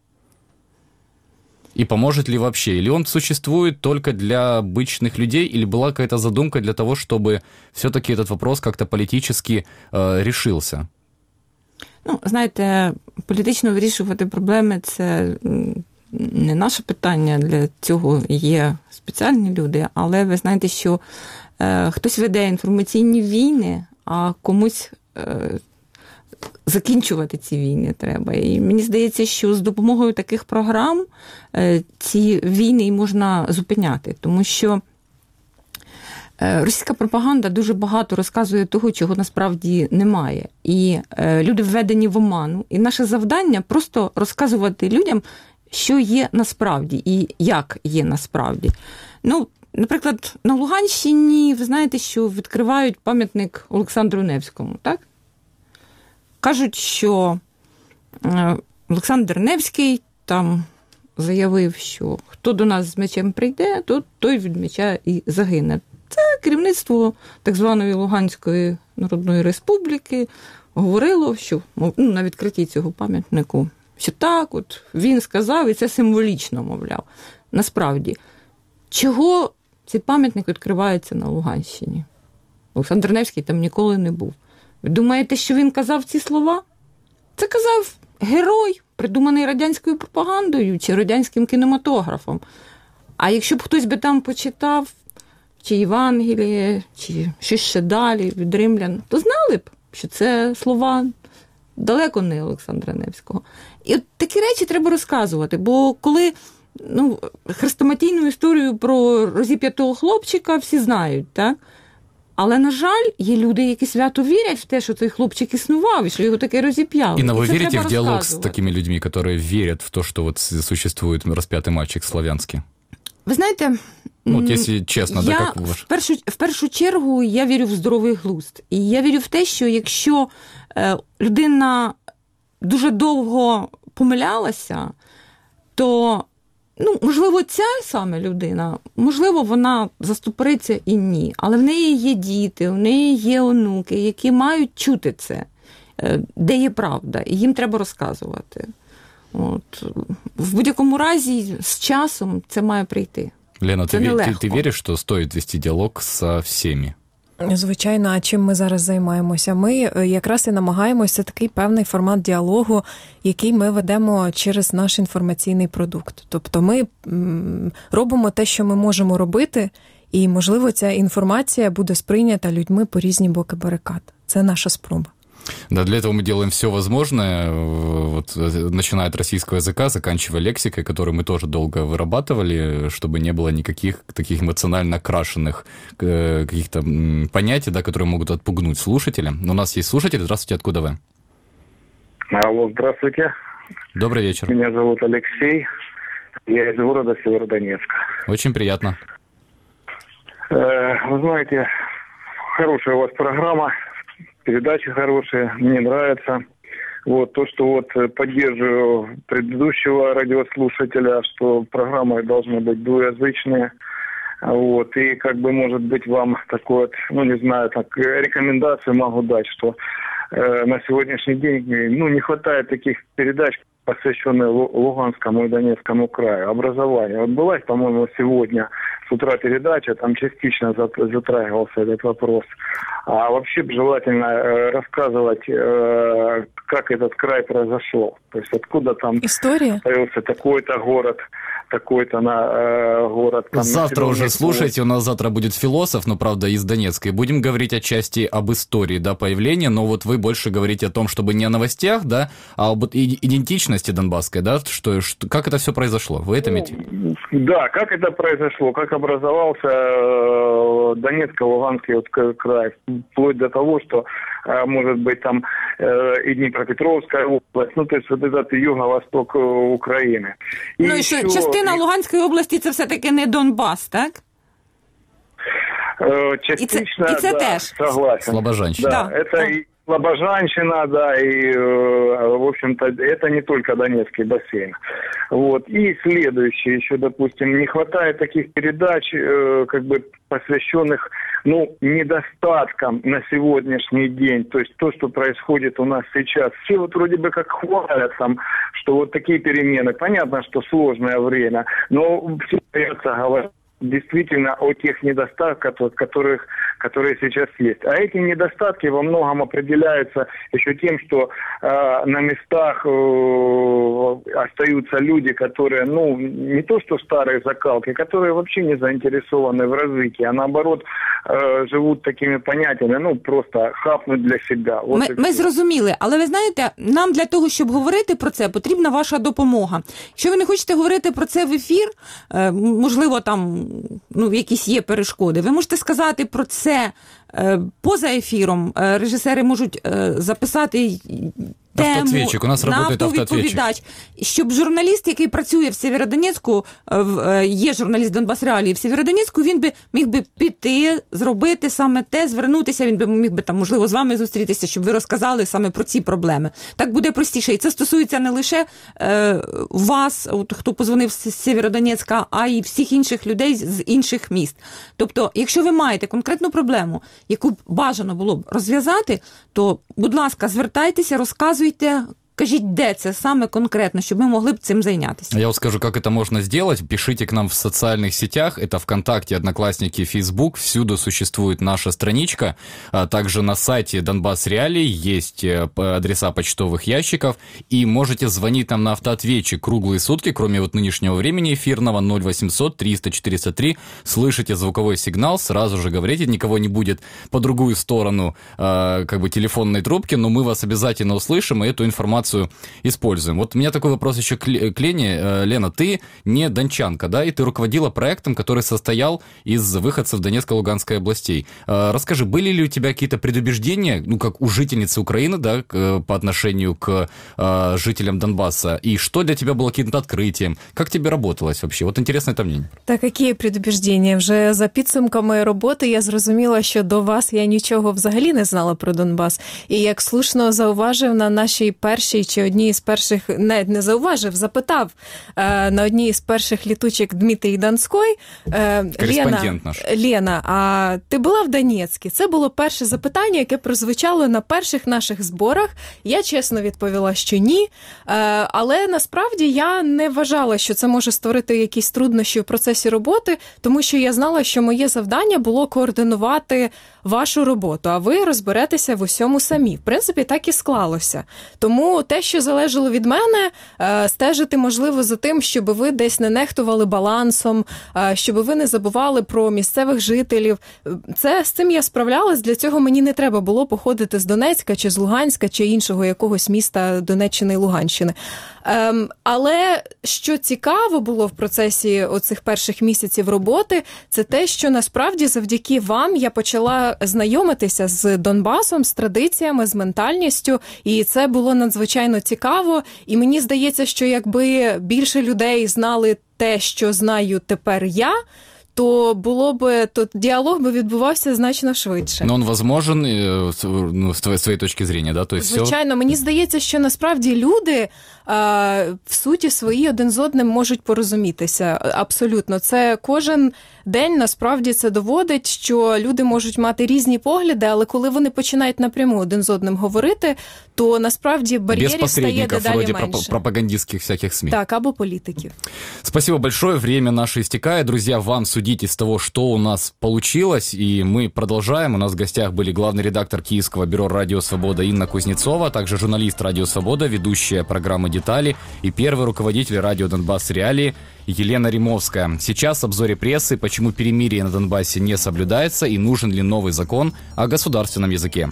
И поможет ли вообще? Или он существует только для обычных людей? Или была какая-то задумка для того, чтобы все-таки этот вопрос как-то политически э, решился? Ну, знаєте, політично вирішувати проблеми – це не наше питання, для цього є спеціальні люди, але ви знаєте, що е, хтось веде інформаційні війни, а комусь е, закінчувати ці війни треба. І мені здається, що з допомогою таких програм е, ці війни можна зупиняти, тому що російська пропаганда дуже багато розказує того, чого насправді немає. І е, люди введені в оману. І наше завдання просто розказувати людям, що є насправді і як є насправді. Ну, наприклад, на Луганщині, ви знаєте, що відкривають пам'ятник Олександру Невському, так? Кажуть, що Олександр Невський там заявив, що хто до нас з мечем прийде, то той від меча і загине. Це керівництво так званої Луганської Народної Республіки говорило, що ну, на відкритті цього пам'ятнику, що так, от він сказав, і це символічно, мовляв. Насправді, чого цей пам'ятник відкривається на Луганщині? Олександр Невський там ніколи не був. Ви думаєте, що він казав ці слова? Це казав герой, придуманий радянською пропагандою чи радянським кінематографом. А якщо б хтось би там почитав чи Євангеліє, чи щось ще далі від римлян, то знали б, що це слова далеко не Олександра Невського. І от такі речі треба розказувати, бо коли ну, хрестоматійну історію про розіп'ятого хлопчика всі знають, так? Але, на жаль, є люди, які свято вірять в те, що цей хлопчик існував, і що його таке розіп'яли. Инна, вы верите в диалог с такими людьми, которые верят в то, что вот существует распятый мальчик славянский? Ви знаєте, ну, якщо чесно, я да, як ваш? В першу, в першу чергу я вірю в здоровий глузд. І я вірю в те, що якщо е, людина дуже довго помилялася, то, ну, можливо, ця саме людина, можливо, вона заступориться і ні. Але в неї є діти, в неї є онуки, які мають чути це, е, де є правда, і їм треба розказувати. От. В будь-якому разі, з часом це має прийти. Лена, це ти, ти, ти віриш, що стоїть вести діалог з всіми? Звичайно, а чим ми зараз займаємося? Ми якраз і намагаємося, це такий певний формат діалогу, який ми ведемо через наш інформаційний продукт. Тобто ми робимо те, що ми можемо робити, і, можливо, ця інформація буде сприйнята людьми по різні боки барикад. Це наша спроба. Да, для этого мы делаем все возможное, вот, начиная от российского языка, заканчивая лексикой, которую мы тоже долго вырабатывали, чтобы не было никаких таких эмоционально окрашенных э, каких-то понятий, да, которые могут отпугнуть слушателя. У нас есть слушатель. Здравствуйте, откуда вы? Алло, здравствуйте. Добрый вечер. Меня зовут Алексей. Я из города Северодонецка. Очень приятно. Э, вы знаете, хорошая у вас программа. Передачи хорошие, мне нравится. Вот то, что вот поддерживаю предыдущего радиослушателя, что программы должны быть двуязычные. Вот, и как бы, может быть, вам такой вот, ну, не знаю, так, рекомендацию могу дать, что э, на сегодняшний день, ну, не хватает таких передач, посвященных Луганскому и Донецкому краю, образованию. Вот была, по-моему, сегодня с утра передача, там частично затрагивался этот вопрос. А вообще желательно э, рассказывать, э, как этот край произошел. То есть откуда там История? появился такой-то город, такой-то на э, город. Там, завтра уже слушайте, у нас завтра будет философ, но, правда, из Донецка. И будем говорить отчасти об истории, да, появления, но вот вы больше говорите о том, чтобы не о новостях, да, а об идентичности донбасской, да, что, что, как это все произошло, вы это имеете? Да, как это произошло, как образовался э, Донецко-Луганский вот край, вплоть до того, что, э, может быть, там э, и Днепропетровская область, ну, то есть вот этот юго-восток Украины. И ну, і що, частина Луганської області – це все-таки не Донбас, так? Э, частично, і це, і це да, теж. Согласен. Слобожанщина. Да, да, это да. и Слобожанщина, да, и, в общем-то, это не только Донецкий бассейн. Вот. И следующее еще, допустим, не хватает таких передач, как бы посвященных, ну, недостаткам на сегодняшний день. То есть то, что происходит у нас сейчас. Все вот вроде бы как хвалят там, что вот такие перемены. Понятно, что сложное время, но все придется говорить действительно о тех недостатках, которых, которые сейчас есть. А эти недостатки во многом определяются еще тем, что э, на местах э, остаются люди, которые, ну, не то что старые закалки, которые вообще не заинтересованы в развитии, а наоборот э, живут такими понятиями, ну, просто хапнуть для себя. Ми, ми зрозуміли, але ви знаєте, нам для того, щоб говорити про це, потрібна ваша допомога. Якщо ви не хочете говорити про це в ефір, е, можливо, там, ну, якісь є перешкоди. Ви можете сказати про це е, поза ефіром. Е, режисери можуть е, записати тему, автоответчик. У нас на работает автовідповідач. Щоб журналіст, який працює в Сєвєродонецьку, є журналіст Донбас Реалії в Сєвєродонецьку, він би міг би піти, зробити саме те, звернутися, він би міг би там, можливо, з вами зустрітися, щоб ви розказали саме про ці проблеми. Так буде простіше. І це стосується не лише е, вас, от, хто позвонив з Сєвєродонецька, а й всіх інших людей з інших міст. Тобто, якщо ви маєте конкретну проблему, яку б бажано було б розв'язати, то, будь ласка, звертайтеся, розказуйте, скажіть, де це саме конкретно, щоб ми могли б цим зайнятися. Я вам скажу, как это можно сделать. Пишите к нам в социальных сетях. Это ВКонтакте, Одноклассники, Фейсбук. Всюду существует наша страничка. А также на сайте Донбасс Реалии есть адреса почтовых ящиков. И можете звонить нам на автоответчик круглые сутки, кроме вот нынешнего времени эфирного ноль восемьсот триста четыреста три. Слышите звуковой сигнал, сразу же говорите. Никого не будет по другую сторону э, как бы телефонной трубки, но мы вас обязательно услышим и эту информацию используем. Вот у меня такой вопрос еще к Лене. Лена, ты не дончанка, да, и ты руководила проектом, который состоял из выходцев Донецкой и Луганской областей. Расскажи, были ли у тебя какие-то предубеждения, ну, как у жительницы Украины, да, по отношению к жителям Донбасса, и что для тебя было каким-то открытием? Как тебе работалось вообще? Вот интересно это мнение. Так, які предубіждення? Вже за підсумками роботи я зрозуміла, що до вас я нічого взагалі не знала про Донбас. І як слушно зауважив на нашій першій чи одній з перших, навіть не зауважив, запитав е, на одній з перших літучок Дмитрій Донской, е, Лена, Лена, а ти була в Донецьку? Це було перше запитання, яке прозвучало на перших наших зборах. Я чесно відповіла, що ні, е, але насправді я не вважала, що це може створити якісь труднощі в процесі роботи, тому що я знала, що моє завдання було координувати вашу роботу, а ви розберетеся в усьому самі. В принципі, так і склалося. Тому те, що залежало від мене, стежити, можливо, за тим, щоб ви десь не нехтували балансом, щоб ви не забували про місцевих жителів. Це, з цим я справлялась, для цього мені не треба було походити з Донецька, чи з Луганська, чи іншого якогось міста Донеччини і Луганщини. Ем, але що цікаво було в процесі оцих перших місяців роботи, це те, що насправді завдяки вам я почала знайомитися з Донбасом, з традиціями, з ментальністю, і це було надзвичайно цікаво. І мені здається, що якби більше людей знали те, що знаю тепер я, то було б, то діалог би відбувався значно швидше. Но он возможен, ну, з твоєї точки зрення, да? То есть звичайно, все... мені здається, що насправді люди а, в суті свої один з одним можуть порозумітися. Абсолютно. Це кожен день насправді це доводить, що люди можуть мати різні погляди, але коли вони починають напряму один з одним говорити, то насправді бар'єрів стає дедалі менше. Пропагандистских всяких СМИ. Так, або політиків. Спасибо большое. Время наше истекает. Друзья, вам судить из того, что у нас получилось. И мы продолжаем. У нас в гостях были главный редактор Киевского бюро «Радио Свобода» Инна Кузнецова, а также журналист «Радио Свобода», ведущая программы «Детали» и первый руководитель радио «Донбасс Реалии» Елена Римовская. Сейчас в обзоре прессы, почему перемирие на Донбассе не соблюдается и нужен ли новый закон о государственном языке.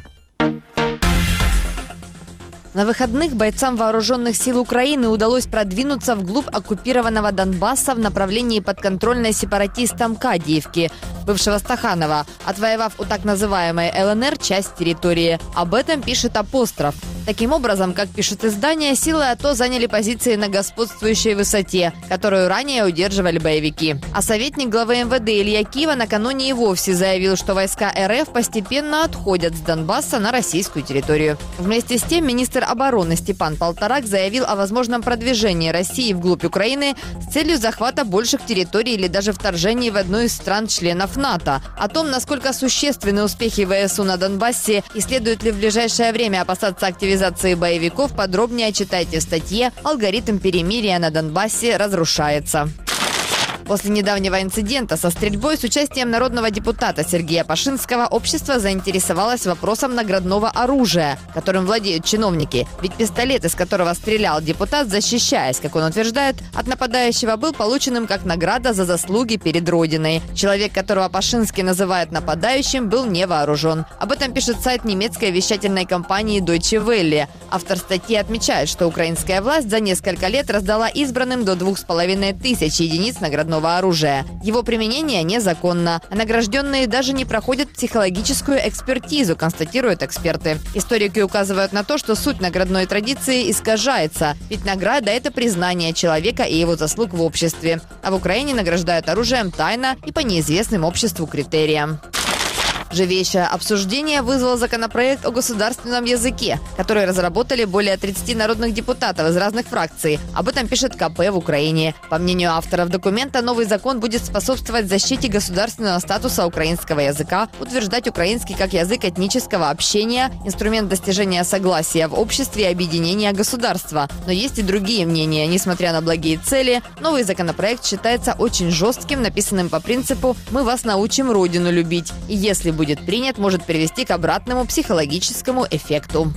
На выходных бойцам вооруженных сил Украины удалось продвинуться вглубь оккупированного Донбасса в направлении подконтрольной сепаратистам Кадиевки, бывшего Стаханова, отвоевав у так называемой ЛНР часть территории. Об этом пишет Апостроф. Таким образом, как пишет издание, силы АТО заняли позиции на господствующей высоте, которую ранее удерживали боевики. А советник главы МВД Илья Кива накануне и вовсе заявил, что войска РФ постепенно отходят с Донбасса на российскую территорию. Вместе с тем, министр обороны Степан Полторак заявил о возможном продвижении России вглубь Украины с целью захвата больших территорий или даже вторжения в одну из стран-членов НАТО. О том, насколько существенны успехи ВСУ на Донбассе и следует ли в ближайшее время опасаться активизации боевиков, подробнее читайте в статье «Алгоритм перемирия на Донбассе разрушается». После недавнего инцидента со стрельбой с участием народного депутата Сергея Пашинского общество заинтересовалось вопросом наградного оружия, которым владеют чиновники. Ведь пистолет, из которого стрелял депутат, защищаясь, как он утверждает, от нападающего, был полученным как награда за заслуги перед Родиной. Человек, которого Пашинский называет нападающим, был не вооружен. Об этом пишет сайт немецкой вещательной компании Deutsche Welle. Автор статьи отмечает, что украинская власть за несколько лет раздала избранным до двух с половиной тысяч единиц наградного взрывного оружия. Его применение незаконно, а награжденные даже не проходят психологическую экспертизу, констатируют эксперты. Историки указывают на то, что суть наградной традиции искажается, ведь награда – это признание человека и его заслуг в обществе. А в Украине награждают оружием тайно и по неизвестным обществу критериям. Живейшее обсуждение вызвал законопроект о государственном языке, который разработали более тридцати народных депутатов из разных фракций. Об этом пишет ка пэ в Украине. По мнению авторов документа, новый закон будет способствовать защите государственного статуса украинского языка, утверждать украинский как язык этнического общения, инструмент достижения согласия в обществе и объединения государства. Но есть и другие мнения. Несмотря на благие цели, новый законопроект считается очень жестким, написанным по принципу «мы вас научим родину любить». И если будет принят, может привести к обратному психологическому эффекту.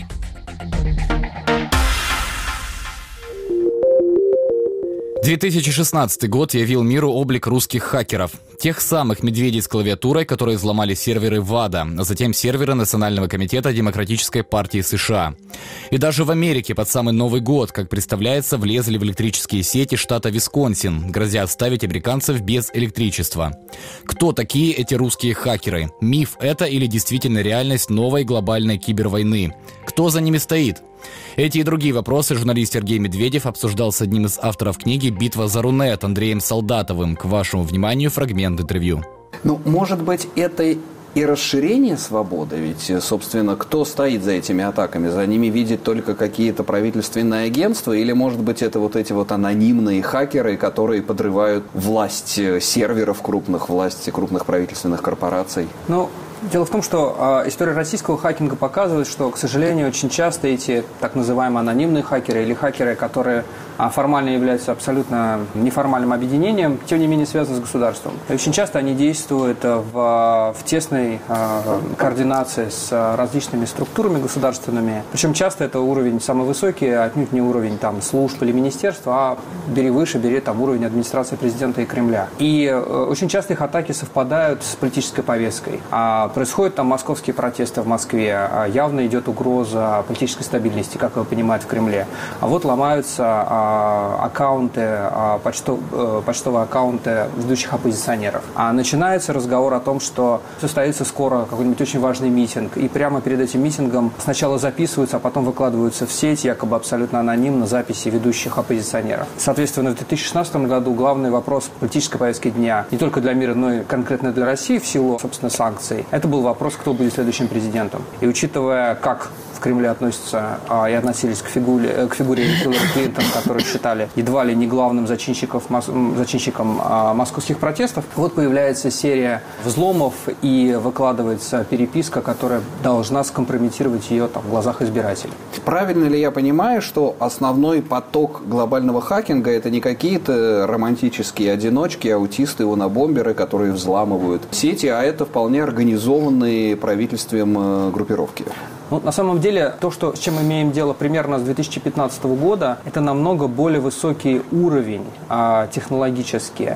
две тысячи шестнадцатый год явил миру облик русских хакеров. Тех самых медведей с клавиатурой, которые взломали серверы ВАДА, а затем серверы Национального комитета Демократической партии США. И даже в Америке под самый Новый год, как представляется, влезли в электрические сети штата Висконсин, грозя оставить американцев без электричества. Кто такие эти русские хакеры? Миф это или действительно реальность новой глобальной кибервойны? Кто за ними стоит? Эти и другие вопросы журналист Сергей Медведев обсуждал с одним из авторов книги «Битва за Рунет» Андреем Солдатовым. К вашему вниманию фрагмент интервью. Ну, может быть, это и расширение свободы, ведь, собственно, кто стоит за этими атаками? За ними видят только какие-то правительственные агентства, или, может быть, это вот эти вот анонимные хакеры, которые подрывают власть серверов крупных, власть крупных правительственных корпораций? Ну, дело в том, что э, история российского хакинга показывает, что, к сожалению, очень часто эти так называемые анонимные хакеры или хакеры, которые э, формально являются абсолютно неформальным объединением, тем не менее связаны с государством. И очень часто они действуют в, в тесной э, координации с различными структурами государственными. Причем часто это уровень самый высокий, отнюдь не уровень там, служб или министерства, а бери выше, бери там, уровень администрации президента и Кремля. И э, очень часто их атаки совпадают с политической повесткой. А происходят там московские протесты в Москве, явно идет угроза политической стабильности, как его понимают в Кремле. А вот ломаются а, аккаунты, а, почтов, а, почтовые аккаунты ведущих оппозиционеров. А начинается разговор о том, что состоится скоро какой-нибудь очень важный митинг, и прямо перед этим митингом сначала записываются, а потом выкладываются в сеть, якобы абсолютно анонимно, записи ведущих оппозиционеров. Соответственно, в две тысячи шестнадцатом году главный вопрос политической повестки дня не только для мира, но и конкретно для России в силу, собственно, санкций. Это был вопрос, кто будет следующим президентом. И учитывая, как в Кремле относятся а, и относились к фигуре, к фигуре Хиллари Клинтон, которую считали едва ли не главным зачинщиком, зачинщиком а, московских протестов, вот появляется серия взломов и выкладывается переписка, которая должна скомпрометировать ее там, в глазах избирателей. Правильно ли я понимаю, что основной поток глобального хакинга – это не какие-то романтические одиночки, аутисты, унабомберы, которые взламывают сети, а это вполне организованные правительством группировки? Ну, на самом деле, то, что, с чем мы имеем дело примерно с две тысячи пятнадцатого года, это намного более высокий уровень а, технологический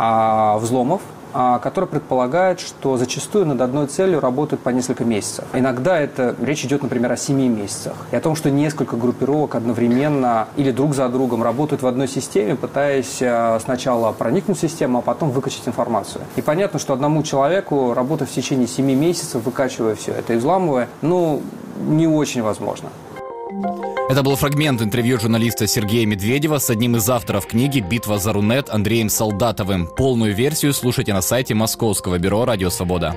а, взломов, который предполагает, что зачастую над одной целью работают по несколько месяцев. Иногда это речь идет, например, о семи месяцах. И о том, что несколько группировок одновременно или друг за другом работают в одной системе, пытаясь сначала проникнуть в систему, а потом выкачать информацию. И понятно, что одному человеку работать в течение семи месяцев, выкачивая все это и взламывая, ну, не очень возможно. Это был фрагмент интервью журналиста Сергея Медведева с одним из авторов книги «Битва за Рунет» Андреем Солдатовым. Полную версию слушайте на сайте Московского бюро «Радио Свобода».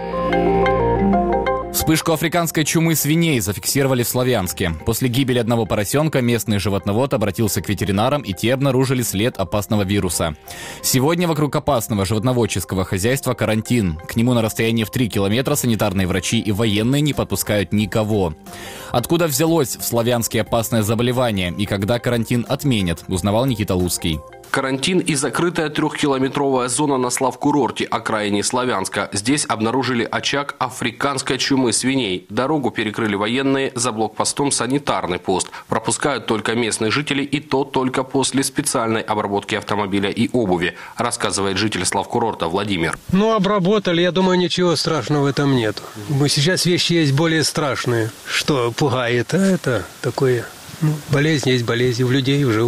Вспышку африканской чумы свиней зафиксировали в Славянске. После гибели одного поросенка местный животновод обратился к ветеринарам, и те обнаружили след опасного вируса. Сегодня вокруг опасного животноводческого хозяйства карантин. К нему на расстоянии в три километра санитарные врачи и военные не подпускают никого. Откуда взялось в Славянске опасное заболевание и когда карантин отменят, узнавал Никита Луцкий. Карантин и закрытая трехкилометровая зона на Славкурорте, окраине Славянска. Здесь обнаружили очаг африканской чумы свиней. Дорогу перекрыли военные, за блокпостом санитарный пост. Пропускают только местные жители, и то только после специальной обработки автомобиля и обуви, рассказывает житель Славкурорта Владимир. Ну, обработали, я думаю, ничего страшного в этом нет. Сейчас вещи есть более страшные, что пугает, а это такое, ну, болезнь есть болезнь в людей, в животных.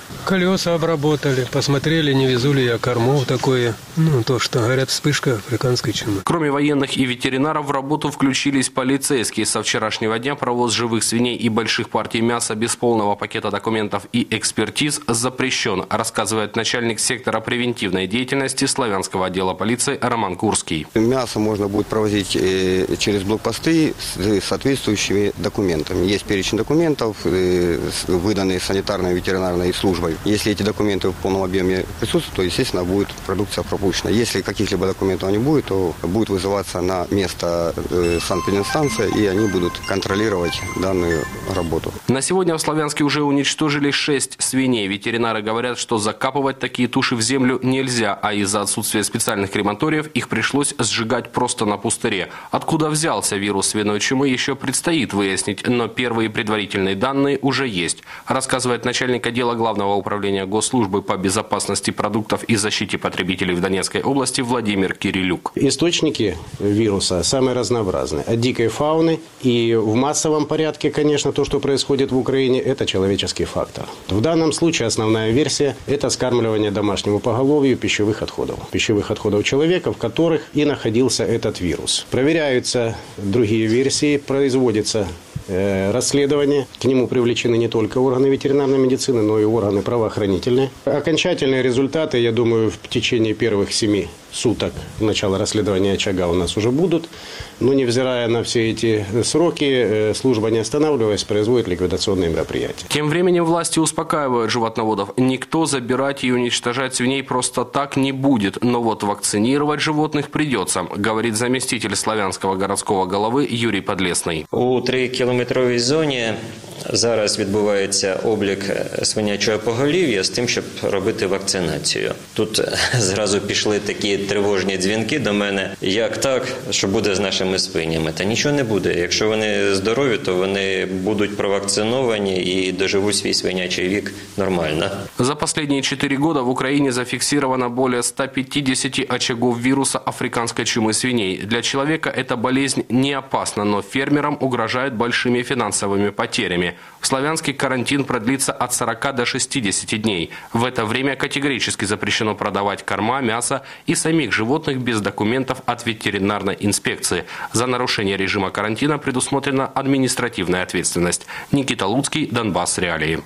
Колеса обработали, посмотрели, не везу ли я кормов такое. Ну, то, что, говорят, вспышка африканской чумы. Кроме военных и ветеринаров, в работу включились полицейские. Со вчерашнего дня провоз живых свиней и больших партий мяса без полного пакета документов и экспертиз запрещен, рассказывает начальник сектора превентивной деятельности Славянского отдела полиции Роман Курский. Мясо можно будет провозить через блокпосты с соответствующими документами. Есть перечень документов, выданные санитарной и ветеринарной службой. Если эти документы в полном объеме присутствуют, то, естественно, будет продукция пропущена. Если каких-либо документов не будет, то будет вызываться на место санэпидемстанция, и они будут контролировать данную работу. На сегодня в Славянске уже уничтожили шесть свиней. Ветеринары говорят, что закапывать такие туши в землю нельзя, а из-за отсутствия специальных крематориев их пришлось сжигать просто на пустыре. Откуда взялся вирус свиной чумы, еще предстоит выяснить, но первые предварительные данные уже есть, рассказывает начальник отдела Главного управления Госслужбы по безопасности продуктов и защите потребителей в Донецкой области Владимир Кирилюк. Источники вируса самые разнообразные. От дикой фауны и в массовом порядке, конечно, то, что происходит в Украине, это человеческий фактор. В данном случае основная версия – это скармливание домашнему поголовью пищевых отходов. Пищевых отходов человека, в которых и находился этот вирус. Проверяются другие версии, производится расследование. К нему привлечены не только органы ветеринарной медицины, но и органы правоохранительные. Окончательные результаты, я думаю, в течение первых семи суток начала расследования очага у нас уже будут. Но невзирая на все эти сроки, служба, не останавливаясь, производит ликвидационные мероприятия. Тем временем власти успокаивают животноводов. Никто забирать и уничтожать свиней просто так не будет. Но вот вакцинировать животных придется, говорит заместитель Славянского городского головы Юрий Подлесний. У трикілометровій зоні зараз відбувається облік свинячого поголів'я з тим, щоб робити вакцинацію. Тут зразу пішли такі тривожні дзвінки до мене. Як так, що буде з нашими свинями? Та нічого не буде. Якщо вони здорові, то вони будуть провакциновані і доживуть свій свинячий вік нормально. За последние четыре года в Украине зафиксировано более ста пятидесяти очагов вируса африканской чумы свиней. Для человека эта болезнь не опасна, но фермерам угрожает большими финансовыми потерями. В Славянске карантин продлится от сорока до шестидесяти дней. В это время категорически запрещено продавать корма, мясо и самих животных без документов от ветеринарной инспекции. За нарушение режима карантина предусмотрена административная ответственность. Никита Луцкий, Донбасс Реалии.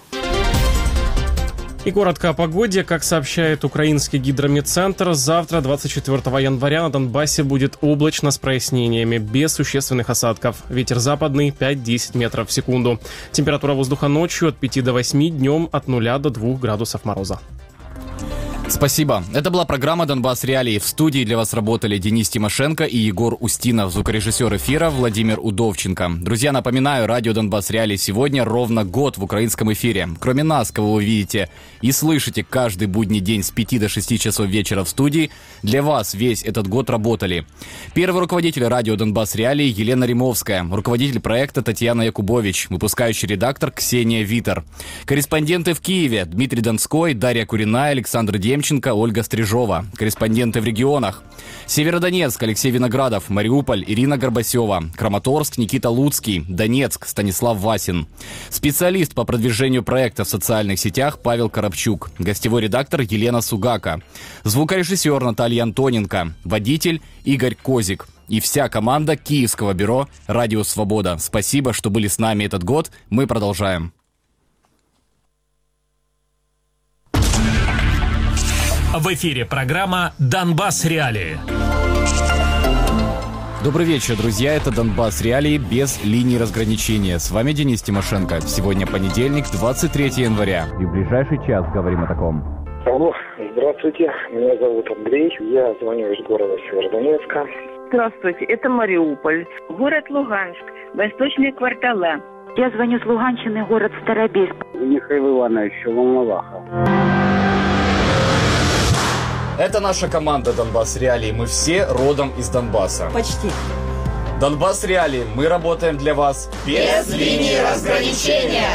И коротко о погоде. Как сообщает украинский гидрометцентр, завтра, двадцать четвёртого января, на Донбассе будет облачно с прояснениями, без существенных осадков. Ветер западный пять-десять метров в секунду. Температура воздуха ночью от пяти до восьми, днем от нуля до двух градусов мороза. Спасибо. Это была программа «Донбасс Реалии». В студии для вас работали Денис Тимошенко и Егор Устинов, звукорежиссер эфира Владимир Удовченко. Друзья, напоминаю, радио «Донбасс Реалии» сегодня ровно год в украинском эфире. Кроме нас, кого вы видите и слышите каждый будний день с пяти до шести часов вечера в студии, для вас весь этот год работали первый руководитель радио «Донбасс Реалии» Елена Римовская, руководитель проекта Татьяна Якубович, выпускающий редактор Ксения Витер, корреспонденты в Киеве Дмитрий Донской, Дарья Куриная, Александр Демченко, Ольга Стрижова. Корреспонденты в регионах: Северодонецк Алексей Виноградов, Мариуполь Ирина Горбасева, Краматорск Никита Луцкий, Донецк Станислав Васин. Специалист по продвижению проекта в социальных сетях Павел Коробчук. Гостевой редактор Елена Сугака. Звукорежиссер Наталья Антоненко. Водитель Игорь Козик. И вся команда Киевского бюро «Радио Свобода». Спасибо, что были с нами этот год. Мы продолжаем. В эфире программа «Донбасс Реалии». Добрый вечер, друзья. Это «Донбасс Реалии» без линии разграничения. С вами Денис Тимошенко. Сегодня понедельник, двадцать третьего января. И в ближайший час говорим о таком. Алло, здравствуйте. Меня зовут Андрей. Я звоню из города Северодонецка. Здравствуйте, это Мариуполь. Город Луганск, восточные кварталы. Я звоню с Луганщины, город Старобельск. Михаил Иванович, Волноваха. Это наша команда «Донбасс Реалии». Мы все родом из Донбасса. Почти. «Донбасс Реалии». Мы работаем для вас без линии разграничения.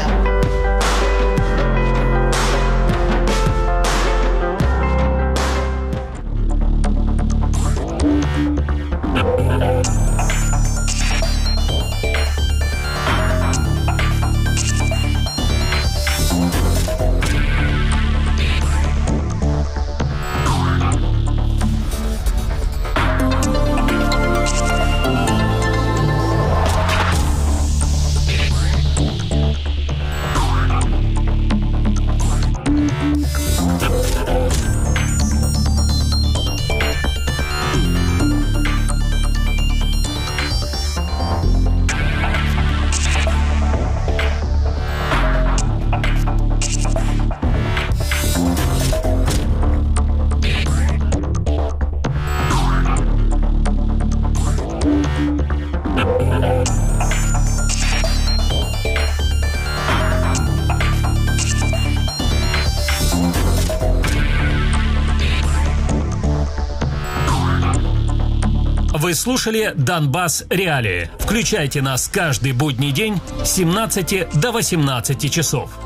Вы слушали «Донбасс Реалии». Включайте нас каждый будний день с семнадцати до восемнадцати часов.